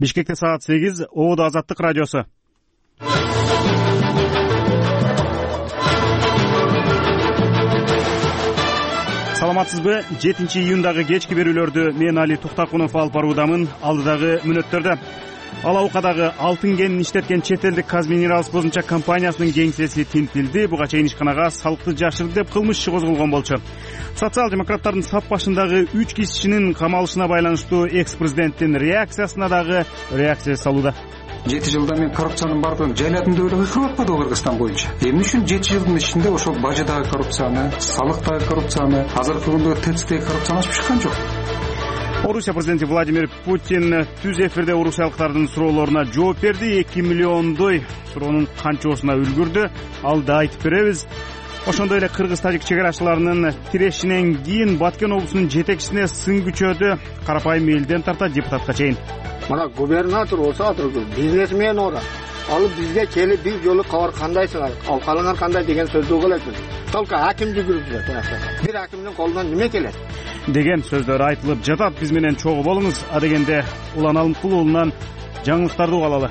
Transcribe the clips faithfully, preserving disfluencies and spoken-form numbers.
Бишкекте саат сегиз, Оодо Азаттык радиосу. Саламатсызбы? жетинчи июндагы кечки берүүлөрдү мен Али Туктакунов алып баруудамын. Алдыдагы мүнөттөрдө Ала Окадагы алтын кенин иштеткен чет элдик Казминералс косумча компаниясынын кеңсеси тинтилди. Буга чейин ишканага салыкты жашырды деп кылмыш иши козголгон болчу. Социал-демократтардын сап башындагы үч кишинин камалышына байланыштуу экс-президенттин реакциясына дагы реакция салууда. жети жылда мен коррупциянын бардыгын жайладым деп эле кырып атпадыбы Кыргызстан боюнча. Эмне үчүн жети жылдын ичинде ошол бажыдагы коррупцияны, салыктагы коррупцияны, азыркы күндө ТЭЦтеги коррупцияны ачып чыккан жок. Орусия президенти Владимир Путин түз эфирде орусиялыктардын суроолоруна жооп берди. эки миллиондой суроонун канчоосуна үлгүрдү. Ал да айтып беребиз. Ошондой эле кыргыз-тажик чек арачыларынын тирешинен кийин Баткен облусунун жетекчисине сын күчөдү. Карапайым элден тарта депутатка чейин. Мына губернатор болсо атыр, бизнесмен ора. Алып бизге келип бир жолу кабар кандайсыңар, ал калыңар кандай деген сөздү угулат. Только аким жүгүрүп жатат. Бир акимдин колунан неме келет? Деген сөздөр айтылып жатат. Биз менен чогуу болуңуз. А дегенде Улан Алымкул уулунан жаңылыктарды угалалы.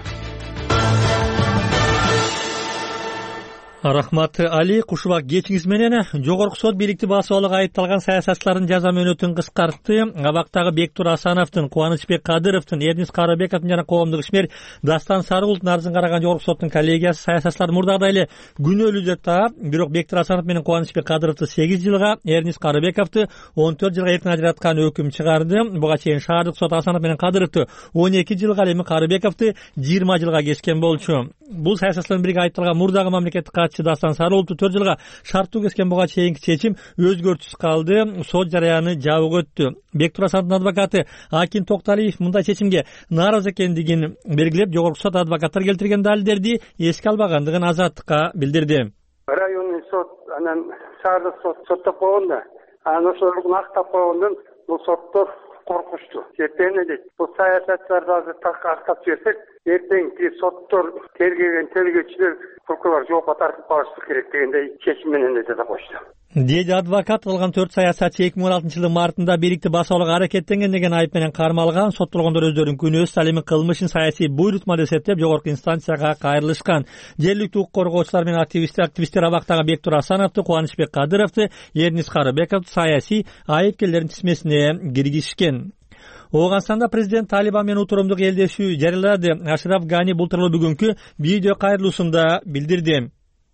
Рахмат Али, кушубак кечиңиз менен жогорку сот бийликти басып алууга айыпталган саясатчылардын жаза мөөнөтүн кыскартты. Абактагы Бектур Асановдун, Кубанычбек Кадыровдун, Эрнис Карабековдун жана коомдук ишмер Дастан Сарыгулдун арызын караган жогорку соттун коллегиясы саясатчыларды мурдагыдай эле күнөөлүү деп таап, бирок Бектур Асанов менен Кубанычбек Кадыровду сегиз жылга, Эрнис Карабековду он төрт жылга эркин ажыраткан өкүм чыгарды. Буга чейин шаардык сот Асанов менен Кадыровду он эки жылга, эми Карабековду жыйырма жылга кескен болчу. Бул саясатчылардын бириге айыпталган мурдагы мамлекеттик катчы Дастан Сарыгулду төрт жылга шарттуу кескен. Буга чейинки чечим өзгөртүүсүз калды. Сот жарыяны жабык өттү. Бектур Асановдун адвокаты Акин Токталиев мындай чечимге нааразы экендигин белгилеп, жогорку сот адвокаттар келтирген далилдерди эске албагандыгын Азаттыкка билдирди. Районный сот анан шаардык сот соттоп койгондо, анан ошолорун актап койгондон бул соттор коркушту. Эртең дейт, бул саясатчыларды азыр так актап жиберсек, эртеңки соттор тергеген тергөөчүлөр, прокурор жоопко тартып калышы керек дегендей чечим менен да жада кошту. Деди адвокат. Калган төрт саясатчы эки миң он алтынчы жылдын мартында бийликти басып алууга аракеттенген деген айып менен кармалган. Соттолгондор өздөрүнүн күнөөсүн, ал эми кылмышын саясий буйрутма деп эсептеп жогорку инстанцияга кайрылышкан. Жергиликтүү укук коргоочулар менен активисттер активисттер абактагы Бектур Асановду, Кубанычбек Кадыровду, Эрнис Карабековду саясий айыпкерлердин тизмесине киргизишкен. Ооганстанда президент Талибан менен утурумдук элдешүү жарыялады. Ашраф Гани бултурлуу бүгүнкү видео кайрылуусунда билдирди.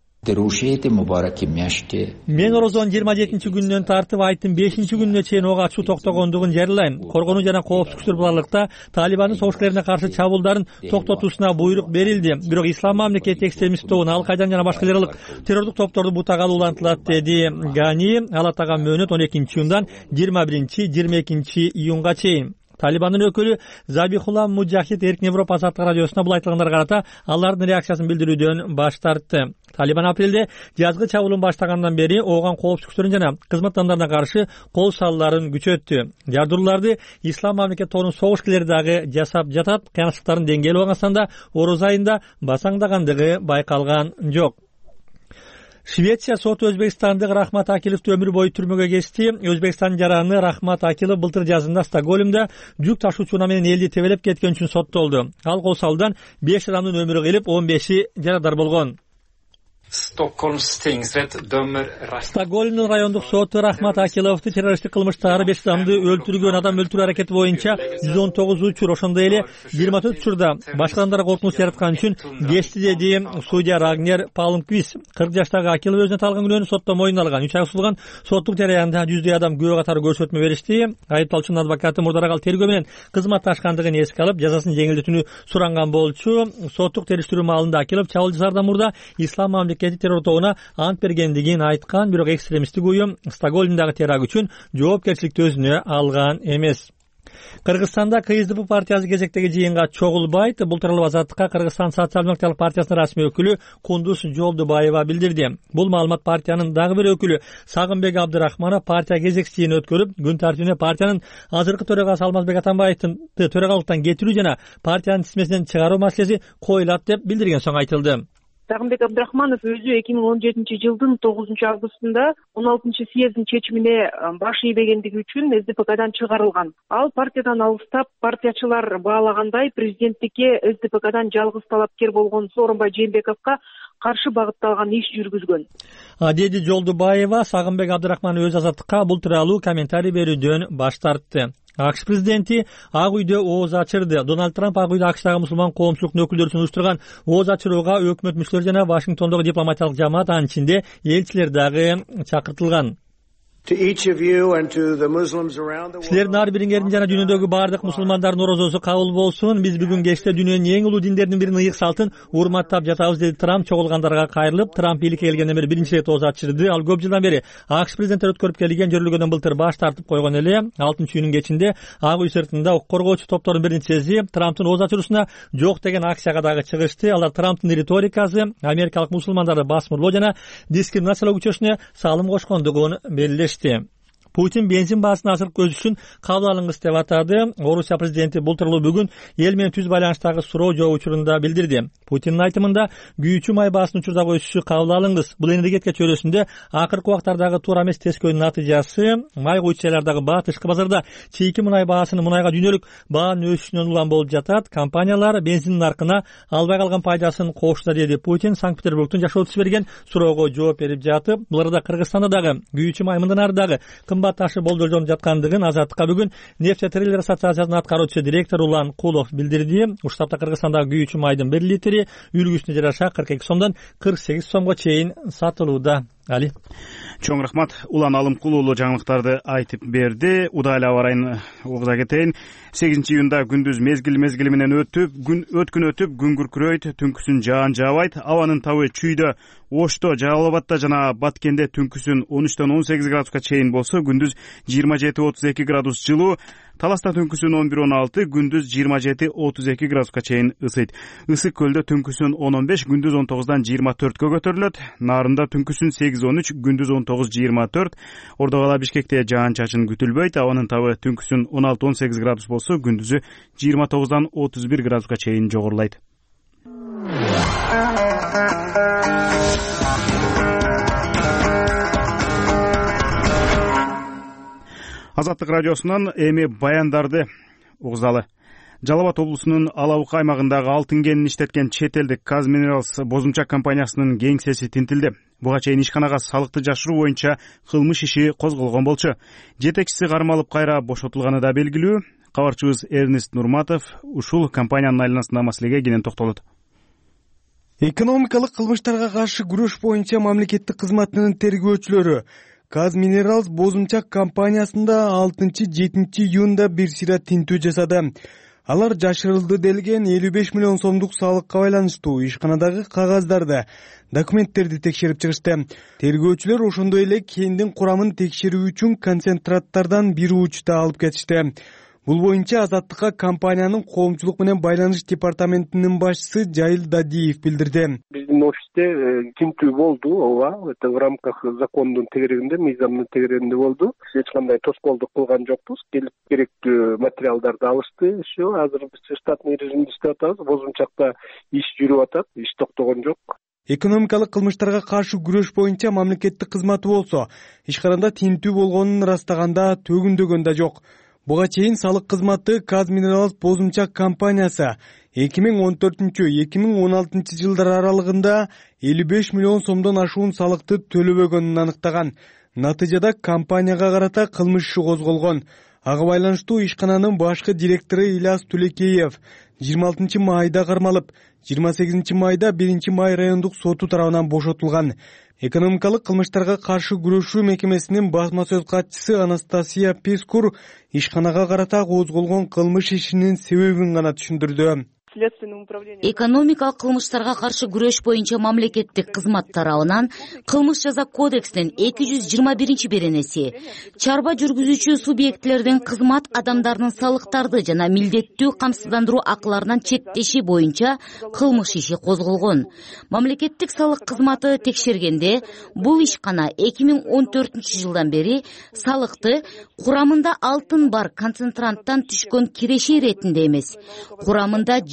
Мен орозонун жыйырма жетинчи күнүнөн тартып айттын бешинчи күнүнө чейин ок ачуу токтогондугун жарыялайм. Коргонуу жана коопсуздук күчтөр буларлыкта Талибандын согушкерлерине каршы чабуулдарын токтотуусуна буйрук берилди. Бирок Ислам мамлекети экстремист тобун Ал-Кайдан жана башка террорлук террордук топторду бутагаалы улантылат, деди Гани. Ал атаган мөөнөт он экинчи июндан жыйырма биринчи жыйырма экинчи июнга чейин. Талибандын өкүлү Забихулла Муджахид Эркин Европа Азаттык радиосуна бул айтылгандарга карата алардын реакциясын билдирүүдөн баш тартты. Талибан апрелде жазгы чабуулун баштагандан бери ооган коопсуздук күчтөрүнө жана кызматтандарына каршы кол салууларын күчөттү. Жардырууларды Ислам мамлекет тобунун согушкерлери дагы жасап жатат. Кыянчылыктардын деңгээли Ооганстанда ороз айында басаңдагандыгы байкалган жок. Швеция соты Өзбекстандык Рахмат Акиловду өмүр бою түрмөгө кести. Өзбекстан жараны Рахмат Акилов былтыр жазында Стокгольмда жүк ташуучуна менен элди тебелеп кеткен үчүн соттолду. Ал кол салуудан беш адамдын өмүрү кыйылып, он беши жарадар болгон. Stockholms tingsrätt dömer Стокгольмдун райондук соту Рахмат Акиловду террористтик кылмыштары беш адамды өлтүргөн, адам өлтүрүү аракети боюнча жүз он тогуз учур, ошондой эле жыйырма төрт учурда башка адамдарга коркунуч жараткан үчүн кести, деди судья Рагнер Палмквист. кырк жаштагы Акилов өзүнө талган күнөөнү сотто мойнуна алган. үч ай созулган соттук жараянда жүздөй адам күбө катары көрсөтмө беришти. Айыпталуучунун адвокаты мурдараак ал тергөө менен кызматташкандыгын эске алып, жазасын жеңилдетүүнү суранган болчу. Соттук териштирүү маалында Акилов чабуул жасаардан мурда Ислам мамлекети террор тобуна ант бергендигин айткан, бирок экстремисттик уюм Стокгольмдагы теракт үчүн жоопкерчиликти өзүнө алган эмес. Кыргызстанда КСДП партиясы кезектеги жыйынга чогулбайт. Бул тууралуу Азаттыкка Кыргызстан социал-демократиялык партиясынын расмий өкүлү Кундуз Жолдубаева билдирди. Бул маалымат партиянын дагы бир өкүлү Сагынбек Абдырахманов партия кезекчи жыйын өткөрүп, күн тартибине партиянын азыркы төрагасы Алмазбек Атамбаевдин төрагалыктан кетирүү жана партиянын тизмесинен чыгаруу маселеси коюлат деп билдирген соң айтылды. Сагынбек Абдрахманов өзү эки миң он жетинчи жылдын тогузунчу августунда он алтынчы съезддин чечимине баш ийбегендиги үчүн эс ди пэ кадан чыгарылган. Ал партиядан алыстап, партиячылар баалагандай президенттикке эс ди пэ кадан жалгыз талапкер болгон Сооронбай Жээнбековго каршы багытталган иш жүргүзгөн, деди Жолдубаева. Сагынбек Абдрахман өз азаттыкка бул тууралуу комментарий берүүдөн баш тартты. АКШ президенти Ак үйдө ооз ачырды. Дональд Трамп Ак үйдө АКШтагы мусулман коомчулуктун өкүлдөрү уюштурган ооз ачырууга өкмөт мүчөлөрү жана Вашингтондогу дипломатиялык жамаат, анын ичинде элчилер дагы чакыртылган. Силердин ар бириңердин жана дүйнөдөгү баардык мусулмандардын орозосу кабыл болсун. Биз бүгүн кечте дүйнөнүн эң улуу диндердин биринин ыйык салтын урматтап жатабыз, деди Трамп чогулгандарга кайрылып. Трамп бийликке келгенден бери биринчи ирет ооз ачырды. Ал көп жылдан бери АКШ президенттери өткөрүп келген жөрөлгөдөн былтыр баш тартып койгон эле. алтынчы июнүн кечинде Ак үй сыртында укук коргоочу топтордун бир нечеси Трамптын ооз ачыруусуна жок деген акцияга дагы чыгышты. Алар Трамптын риторикасы америкалык мусулмандарды басмырлоо жана дискриминациялоо күчөсүнө салым кошкондугун белгилешти. Путин бензин баасын азыркы өсүш үчүн кабыл алынгыс деп атады. Орусия президенти бул тууралуу бүгүн эл менен түз байланыштагы суроо жооп учурунда билдирди. Путиндин айтымында күйүүчү май баасынын учурдагы өсүшү кабыл алынгыс. Бул энергетика чөйрөсүндө акыркы убактардагы туура эмес тескөөнүн натыйжасы. Май куючайлардагы баа тышкы базарда чийки мунай баасынын мунайга дүйнөлүк баанын өсүшүнөн улам болуп жатат. Компаниялар бензиндин наркына албай калган пайдасын коошта, деди Путин Санкт-Петербургдун жашоочусу берген суроого жооп берип жатып. Бұл арада Кыргызстанда дагы күйүүчү май мындан ары дагы кымбат ташы болжолдонуп жаткандыгын Азаттыкка бүгүн Нефть-Трейдерлер ассоциациясынын аткаруучу директору Улан Кулов билдирди. Уштапта Кыргызстандагы күйүүчү майдын бир литри үлгүсүнө жараша кырк эки сомдон кырк сегиз сомго чейин сатылууда. Али. Чоң рахмат. Улан Алымкул уулу жаңылыктарды айтып берди. Удайлы аба ырайын угуза кетейин. сегизинчи июнда күндүз мезгил мезгили менен өтүп, күн өткүн өтүп, күн күркүрөйт, түнкүсүн жаан жаабайт. Абанын табы чүйдө, Ошто, Жалал Абадта жана Баткенде түнкүсүн он үчтөн он сегиз градуска чейин болсо, күндүз жыйырма жети отуз эки градус жылуу. Таласта түнкүсүн он бир он алты, күндүз жыйырма жети отуз эки градуска чейин ысыйт. Ысык көлдө түнкүсүн он он беш, күндүз он тогуздан жыйырма төрткө көтөрүлөт. Нарында түнкүсүн сегиз он үч, күндүз он тогуз жыйырма төрт. Ордогала Бишкекте жаан чачын күтүлбөйт. Абанын табы түнкүсүн он алты он сегиз градус болсо, күндүзү жыйырма тогуздан отуз бир градуска чейин жогорулайт. Азаттык радиосунан эми баяндарды угузалы. Жалал Абад облусунун Алабык аймагындагы алтын кенин иштеткен чет элдик Казминералс бозумча компаниясынын кеңсеси тинтилди. Буга чейин ишканага салыкты жашыруу боюнча кылмыш иши козголгон болчу. Жетекчиси кармалып кайра бошотулганы да белгилүү. Кабарчыбыз Эрнест Нурматов ушул компаниянын айланасындагы маселеге кенен токтолот. Экономикалык кылмыштарга каршы күрөш боюнча мамлекеттик кызматынын тергөөчүлөрү Казминералс бозумча компаниясында алтынчы жетинчи июнда бир сыйра тинтүү жасады. Алар жашырылды делген элүү беш миллион сомдук салыкка байланыштуу ишканадагы кагаздарды, документтерди текшерип чыгышты. Тергөөчүлөр ошондой эле кендин курамын текшерүү үчүн концентраттардан бир учта алып кетишти. Бул боюнча Азаттыкка компаниянын коомчулук менен байланыш департаментинин башчысы Жайыл Дадиев билдирди. Биздин офисте тинтүү болду, ооба, это в рамках закондун тегерегинде, мыйзамдын тегерегинде болду. Эч кандай тоскоолдук кылган жокпуз. Келип керектүү материалдарды алышты. Все, азыр биз штатный режимде иштеп атабыз. Бозумчакта иш жүрүп атат, иш токтогон жок. Экономикалык кылмыштарга каршы күрөш боюнча мамлекеттик кызматы болсо, ишканада тинтүү болгонун ырастаганда төгүндөгөн да жок. Буга чейин салык кызматы Казминералс бозумча компаниясы эки миң он төртүнчү — эки миң он алтынчы жылдар аралыгында элүү беш миллион сомдон ашуун салыкты төлөбөгөнүн аныктаган. Натыйжада компанияга карата кылмыш иши козголгон. Ага байланыштуу ишкананын башкы директору Ильяс Тулекеев жыйырма алтынчы майда кармалып, жыйырма сегизинчи майда биринчи май райондук соту тарабынан бошотулган. Экономикалык кылмыштарга каршы күрөшүү мекемесинин басма сөз катчысы Анастасия Пескур ишканага карата козголгон кылмыш ишинин себебин гана түшүндүрдү. Экономикалык кылмыштарга каршы күрөш боюнча мамлекеттик кызмат тарабынан кылмыш жаза кодексинин эки жүз жыйырма биринчи беренеси чарба жүргүзүүчү субъектлердин кызмат адамдарынын салыктарды жана милдеттүү камсыздандыруу акыларынан чектеши боюнча кылмыш иши козголгон. Мамлекеттик салык кызматы текшергенде бул ишкана эки миң он төртүнчү жылдан бери салыкты курамында алтын бар концентранттан түшкөн киреши иретинде эмес, курамында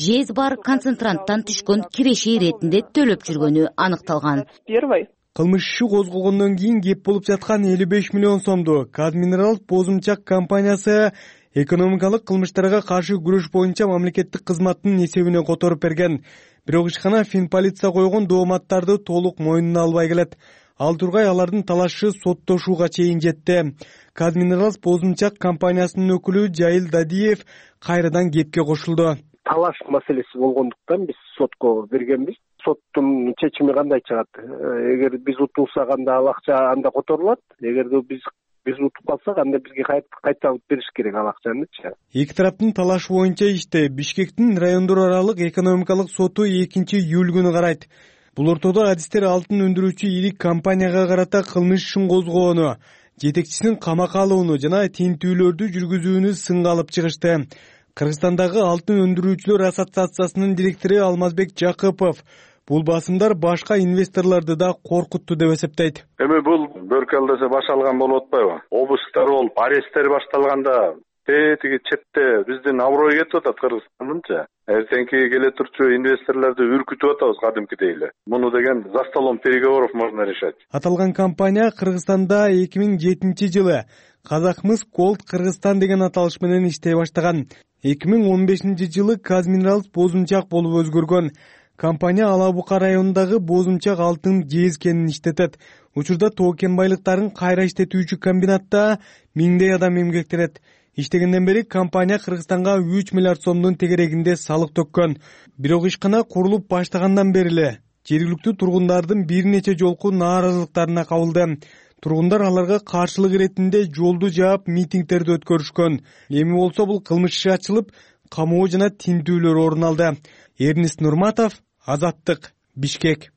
жез бар концентранттан түшкөн киреши иретинде төлөп жүргөнү аныкталган. Кылмыш иши козголгондон кийин кеп болуп жаткан элүү беш миллион сомду Казминералс Бозумчак компаниясы экономикалык кылмыштарга каршы күрөш боюнча мамлекеттик кызматтын эсебине которуп берген. Бирок ишкана Финполиция койгон дооматтарды толук мойнуна албай келет. Ал тургай алардын талашы соттошууга чейин жетти. Казминералс Бозумчак компаниясынын өкүлү Жайыл Дадиев кайрадан кепке кошулду. Талаш маселеси болгондуктан биз сотко бергенбиз. Соттун чечими кандай чыгат? Эгер биз утулсак анда ал акча анда которулат. Эгерде биз биз утуп калсак анда бизге кайта алып бериш керек ал акчанычы. Эки тараптын талаш боюнча иште Бишкектин райондор аралык экономикалык соту экинчи июль күнү карайт. Бул ортодо адистер алтын өндүрүүчү ирик компанияга карата кылмыш ишин козгоону, жетекчисин камакка алууну жана тинтүүлөрдү жүргүзүүнү сынга алып чыгышты. Кыргызстандагы алтын өндүрүүчүлөр ассоциациясынын директору Алмазбек Жакыпов бул басымдар башка инвесторлорду да коркутту деп эсептейт. Эми бул бөркалдаса башталган болуп атпайбы? Обыстар болуп, аресттер башталганда тетиги четте биздин аброй кетип атат Кыргызстандынча. Эртеңки келе турчу инвесторлорду үркүтүп атабыз кадимкидей эле. Муну деген за столом переговоров можно решать. Аталган компания Кыргызстанда эки миң жетинчи жылы Казахмыс Голд Кыргызстан деген аталыш менен иштей баштаган. эки миң он бешинчи жылы Казминералс Бозумчак болуп өзгөргөн. Компания Ала Бука районундагы Бозумчак алтын жез кенин иштетет. Учурда тоо кен байлыктарын кайра иштетүүчү комбинатта миңдей адам эмгектенет. Иштегенден бери компания Кыргызстанга үч миллиард сомдун тегерегинде салык төккөн. Бирок ишкана курулуп баштагандан бери эле жергиликтүү тургундардын бир нече жолку нааразылыктарына кабылды. Тургундар аларга каршылык иретинде жолду жаап митингдерди өткөрүшкөн. Эми болсо бул кылмыш иши ачылып, камоо жана тинтүүлөр орун алды. Эрнис Нурматов, Азаттык, Бишкек.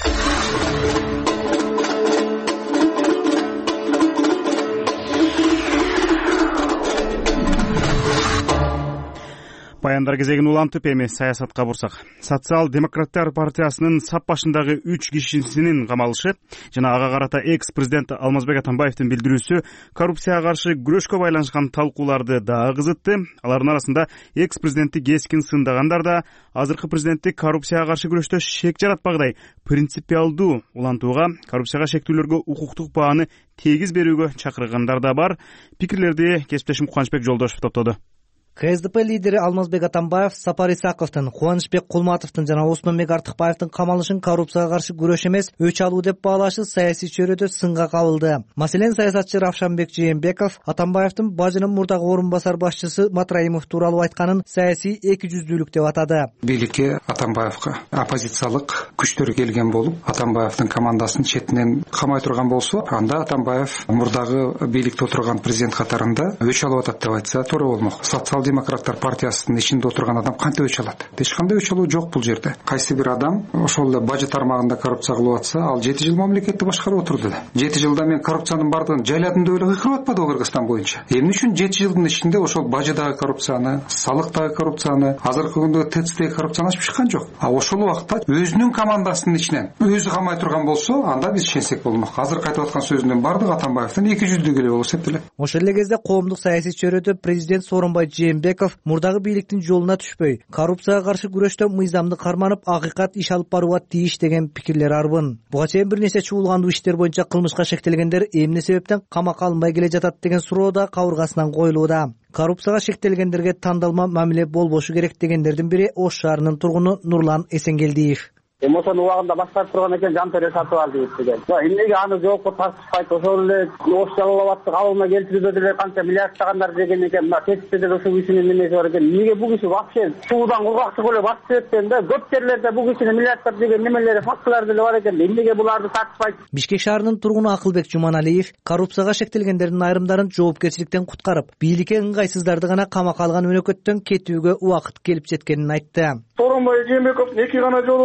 Баяндар кезегин улантып эми саясатка бурсак. Социал-демократтар партиясынын сап башындагы үч кишисинин камалышы жана ага карата экс-президент Алмазбек Атамбаевдин билдирүүсү коррупцияга каршы күрөшкө байланышкан талкууларды дагы кызытты. Алардын арасында экс-президентти кескин сындагандар да азыркы президентти коррупцияга каршы күрөштө шек жаратпагыдай принципиалдуу улантууга, коррупцияга шектүүлөргө укуктук бааны тегиз берүүгө чакыргандар да бар. Пикирлерди кесиптешим Кубанычбек Жолдошев топтоду. КСДП лидери Алмазбек Атамбаев, Сапар Исаковдун, Кубанычбек Кулматовдун жана Осмонбек Артыкбаевдин камалышын коррупцияга каршы күрөш эмес, өч алуу деп баалашы саясий чөйрөдө сынга кабылды. Маселен, саясатчы Равшанбек Жээнбеков Атамбаевдин бажынын мурдагы орун басар башчысы Матраимов тууралуу айтканын саясий эки жүздүүлүк деп атады. Бийликке Атамбаевга оппозициялык күчтөр келген болуп, Атамбаевдин командасын четинен камай турган болсо, анда Атамбаев мурдагы бийликте отурган президент катарында өч алып атат деп айтса туура болмок. Демократтар партиясынын ичинде отурган адам кантип өч алат? Эч кандай өч алуу жок бул жерде. Кайсы бир адам ошол эле бажы тармагында коррупция кылып атса, ал жети жыл мамлекетти башкарып отурду да. жети жылда мен коррупциянын бардыгын жайладым деп эле кыйкырып атпадыбы Кыргызстан боюнча? Эмне үчүн жети жылдын ичинде ошол бажыдагы коррупцияны, салыктагы коррупцияны, азыркы күндө ТЭЦдеги коррупцияны ачып чыккан жок. А ошол убакта өзүнүн командасынын ичинен өзү камай турган болсо, анда биз ишенсек болмок. Азыр кайтып аткан сөзүнүн бардыгы Атамбаевдин эки жүздүүлүгү эле болуп эсептелет. Ошол эле кезде коомдук саясий чөйрөдө президент Сооронбай Жээнбеков мурдагы бийликтин жолуна түшпөй, коррупцияга каршы күрөштө мыйзамды карманып, акыйкат иш алып барууга тийиш деген пикирлер арбын. Буга чейин бир нече чуулгандуу иштер боюнча кылмышка шектелгендер эмне себептен камакка алынбай келе жатат деген суроо да кабыргасынан коюлууда. Коррупцияга шектелгендерге тандалма мамиле болбошу керек дегендердин бири Ош шаарынын тургуну Нурлан Эсенгелдиев. Эми ошону убагында башкарып турган экен, жантөре сатып алды деген. Эмнеге аны жоопко тартышпайт? Ошол эле Ош жалалабатты кабылма келтирүүгө деле канча миллиардтагандар деген экен. Мына тестте деле ушул кишинин немеси бар экен. Эмнеге бул киши вообще суудан кургакчык эле басып өткөн да? Көп жерлерде бул кишинин миллиардтар деген немелери, фактылар деле бар экен. Эмнеге буларды тартышпайт? Бишкек шаарынын тургуну Акылбек Жуманалиев коррупцияга шектелгендердин айрымдарын жоопкерчиликтен куткарып, бийликке ыңгайсыздарды гана камакка алган өнөкөттөн кетүүгө убакыт келип жеткенин айтты. Сооронбай Жээнбековдун эки гана жолу бар да,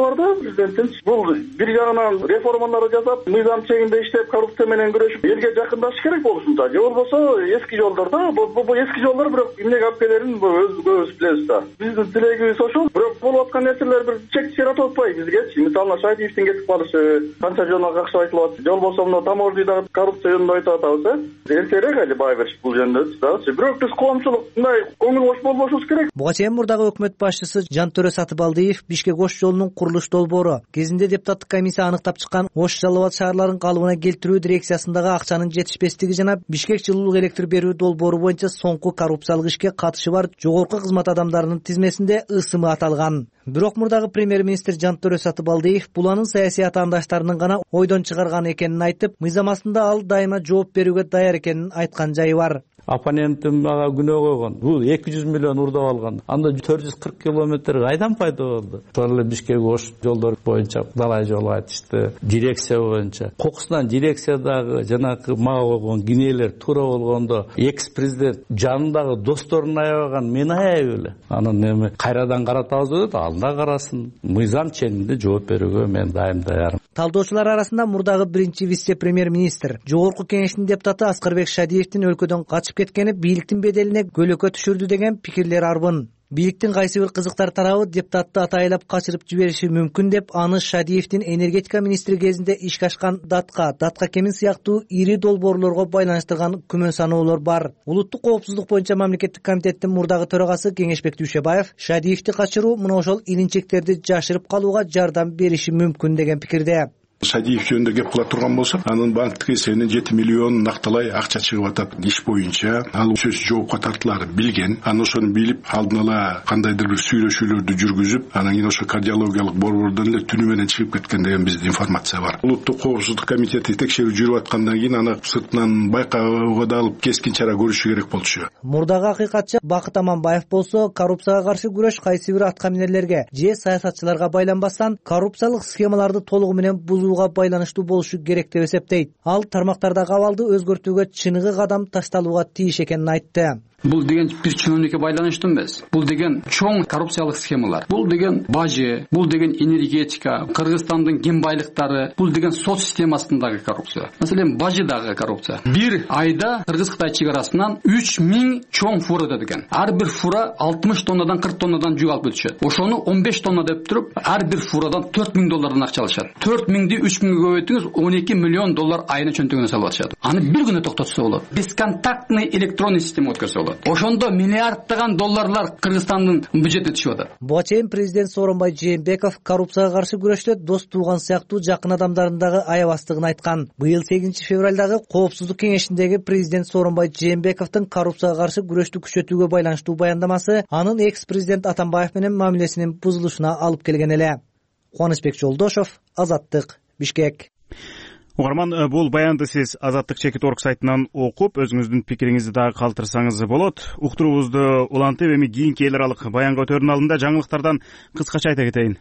президентибиз. Бул бир жагынан реформаларды жасап, мыйзам чегинде иштеп, коррупция менен күрөшүп, элге жакындашыш керек болушунда. Же болбосо эски жолдордо, бул эски жолдор бирок эмнеге алып келерин өзүбүз билебиз да. Биздин тилегибиз ошол. Бирок болуп аткан нерселер бир чек чиратып атпайбы бизгечи? Мисалы Шадиевдин кетип калышы, канча жолуна какшы айтылып атат. Же болбосо мына таможняда коррупция жөнүндө айтып атабыз, э? Эртерээк эле бай бериш бул жөнүндө дагычы. Бирок биз коомчулук мындай көңүл бош болбошубуз керек. Буга чейин мурдагы өкмөт башчысы Жантөре Сатыбалдиев Бишкек Ош жолунун курулуш долбоору кезинде депутаттык комиссия аныктап чыккан Ош Жалал Абад шаарларын калыбына келтирүү дирекциясындагы акчанын жетишпестиги жана Бишкек жылуулук электр берүү долбоору боюнча соңку коррупциялык ишке катышы бар жогорку кызмат адамдарынын тизмесинде ысымы аталган. Бирок мурдагы премьер-министр Жантөре Сатыбалдиев бул анын саясий атаандаштарынын гана ойдон чыгарган экенин айтып, мыйзам астында ал дайыма жооп берүүгө даяр экенин айткан жайы бар. Оппонентим мага күнөө койгон. Бул эки жүз миллион урдап алган. Анда төрт жүз кырк километр кайдан пайда болду? Ошол эле Бишкек Ош жолдор боюнча далай жол айтышты. Дирекция боюнча. Кокусунан дирекциядагы жанакы мага койгон кинелер туура болгондо экс-президент жанындагы досторун аябаган, мен аябай эле. Анын эми кайрадан каратабыз деп, ал да карасын. Мыйзам чегинде жооп берүүгө мен дайым даярмын. Талдоочулар арасында мурдагы биринчи вице-премьер-министр, Жогорку Кеңештин депутаты Аскарбек Шадиевдин өлкөдөн качып кеткени бийликтин беделине көлөкө түшүрдү деген пикирлер арбын. Бийликтин кайсы бир кызыктар тарабы депутатты атайлап качырып жибериши мүмкүн деп аны Шадиевдин энергетика министри кезинде ишке ашкан датка, датка кемин сыяктуу ири долбоорлорго байланыштырган күмөн саноолор бар. Улуттук коопсуздук боюнча мамлекеттик комитеттин мурдагы төрагасы Кеңешбек Дүйшөбаев Шадиевди качыруу мына ошол илинчектерди жашырып калууга жардам бериши мүмкүн деген пикирде. Шадиев жөнүндө кеп кыла турган болсок, анын банктык эсебинен жети миллион накталай акча чыгып атат. Иш боюнча ал сөз жоопко тартылары билген. Аны ошону билип, алдын ала кандайдыр бир сүйлөшүүлөрдү жүргүзүп, анан кийин ошо кардиологиялык борбордон эле түнү менен чыгып кеткен деген бизде информация бар. Улуттук коопсуздук комитети текшерүү жүрүп аткандан кийин аны сыртынан байкоого да алып кескин чара көрүшү керек болчу. Мурдагы акыйкатчы Бакыт Аманбаев болсо, коррупцияга каршы күрөш кайсы бир аткаминерлерге же саясатчыларга байланбастан коррупциялык схемаларды толугу менен бузууга байланыштуу болушу керек деп эсептейт. Ал тармактардагы абалды өзгөртүүгө чыныгы кадам ташталууга тийиш экенин айтты. Бул деген бир чиновникке байланыштуу эмес. Бул деген чоң коррупциялык схемалар. Бул деген бажы, бул деген энергетика, Кыргызстандын кен байлыктары, бул деген сот системасындагы коррупция. Маселен, бажыдагы коррупция. Бир айда Кыргыз-Кытай чегарасынан үч миң чоң фура деген. Ар бир фура алтымыш тоннадан кырк тоннадан жүк алып өтүшөт. Ошону он беш тонна деп туруп, ар бир фурадан төрт миң доллардан акча алышат. төрт миңди үч миңге көбөйтүңүз, он эки миллион доллар айына чөнтөгүнө салып атышат. Аны бир күнү токтотса болот. Бесконтактный электронный система өткөрсө болот. Ошондо миллиарддаган долларлар Кыргызстандын бюджетине түшүп атат. Буга чейин президент Сооронбай Жээнбеков коррупцияга каршы күрөштө дос тууган сыяктуу жакын адамдарындагы аябастыгын айткан. Быйыл сегизинчи февралдагы Коопсуздук кеңешиндеги президент Сооронбай Жээнбековдун коррупцияга каршы күрөштү күчөтүүгө байланыштуу баяндамасы анын экс-президент Атамбаев менен мамилесинин бузулушуна алып келген эле. Кубанычбек Жолдошов, Азаттык, Бишкек. Угарман, бул баянды сиз Азаттык чекит орг сайтынан окуп, өзүңүздүн пикириңизди дагы калтырсаңыз болот. Уктуруубузду улантып, эми кийинки эл аралык баянга өтөрүнүн алдында жаңылыктардан кыскача айта кетейин.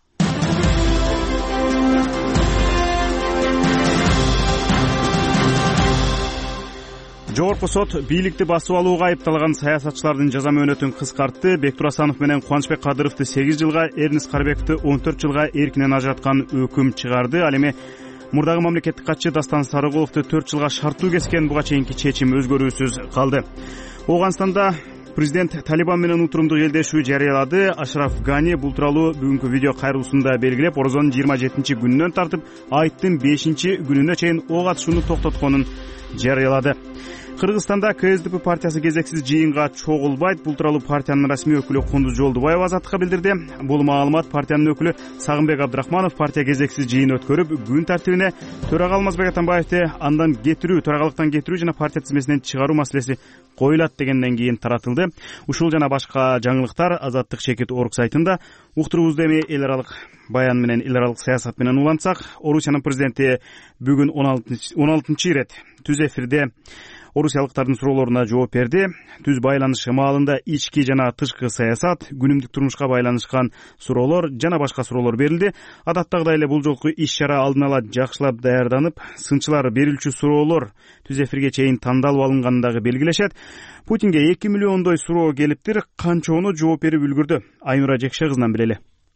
Жогорку сот бийликти басып алууга айыпталган саясатчылардын жаза мөөнөтүн кыскартты. Бектур Асанов менен Кубанычбек Кадыровду сегиз жылга, Эрнест Карбековду он төрт жылга эркинен ажыраткан өкүм чыгарды. Ал эми мурдагы мамлекеттик катчы Дастан Сарыгуловду төрт жылга шарттуу кескен буга чейинки чечим өзгөрүүсүз калды. Ооганстанда президент Талибан менен утурумдуу элдешүү жарыялады. Ашраф Гани бул тууралуу бүгүнкү видео кайрылуусунда белгилеп, орозонун жыйырма жетинчи күнүнөн тартып айттын бешинчи күнүнө чейин ок атышууну токтотконун жарыялады. Кыргызстанда КСДП партиясы кезексиз жыйынга чогулбайт. Бул тууралуу партиянын расмий өкүлү Кундуз Жолдубаева Азаттыкка билдирди. Бул маалымат партиянын өкүлү Сагынбек Абдрахманов партия кезексиз жыйын өткөрүп, күн тартибине төрага Алмазбек Атамбаевди андан кетирүү, төрагалыктан кетирүү жана партия тизмесинен чыгаруу маселеси коюлат дегенден кийин таратылды. Ушул жана башка жаңылыктар Азаттык чекит орг сайтында. Уктуруубузду эми эл аралык баян менен, эл аралык саясат менен улантсак, Орусиянын президенти бүгүн он алтынчы ирет түз эфирде орусиялыктардын суроолоруна жооп берди. Түз байланыш маалында ички жана тышкы саясат, күнүмдүк турмушка байланышкан суроолор жана башка суроолор берилди. Адаттагыдай эле бул жолку иш-чара алдын ала жакшылап даярданып, сынчылар берилчү суроолор түз эфирге чейин тандалып алынганын дагы белгилешет. Путинге эки миллиондой суроо келиптир, канчоону жооп берип үлгүрдү? Айнура Жекше кызынан билели.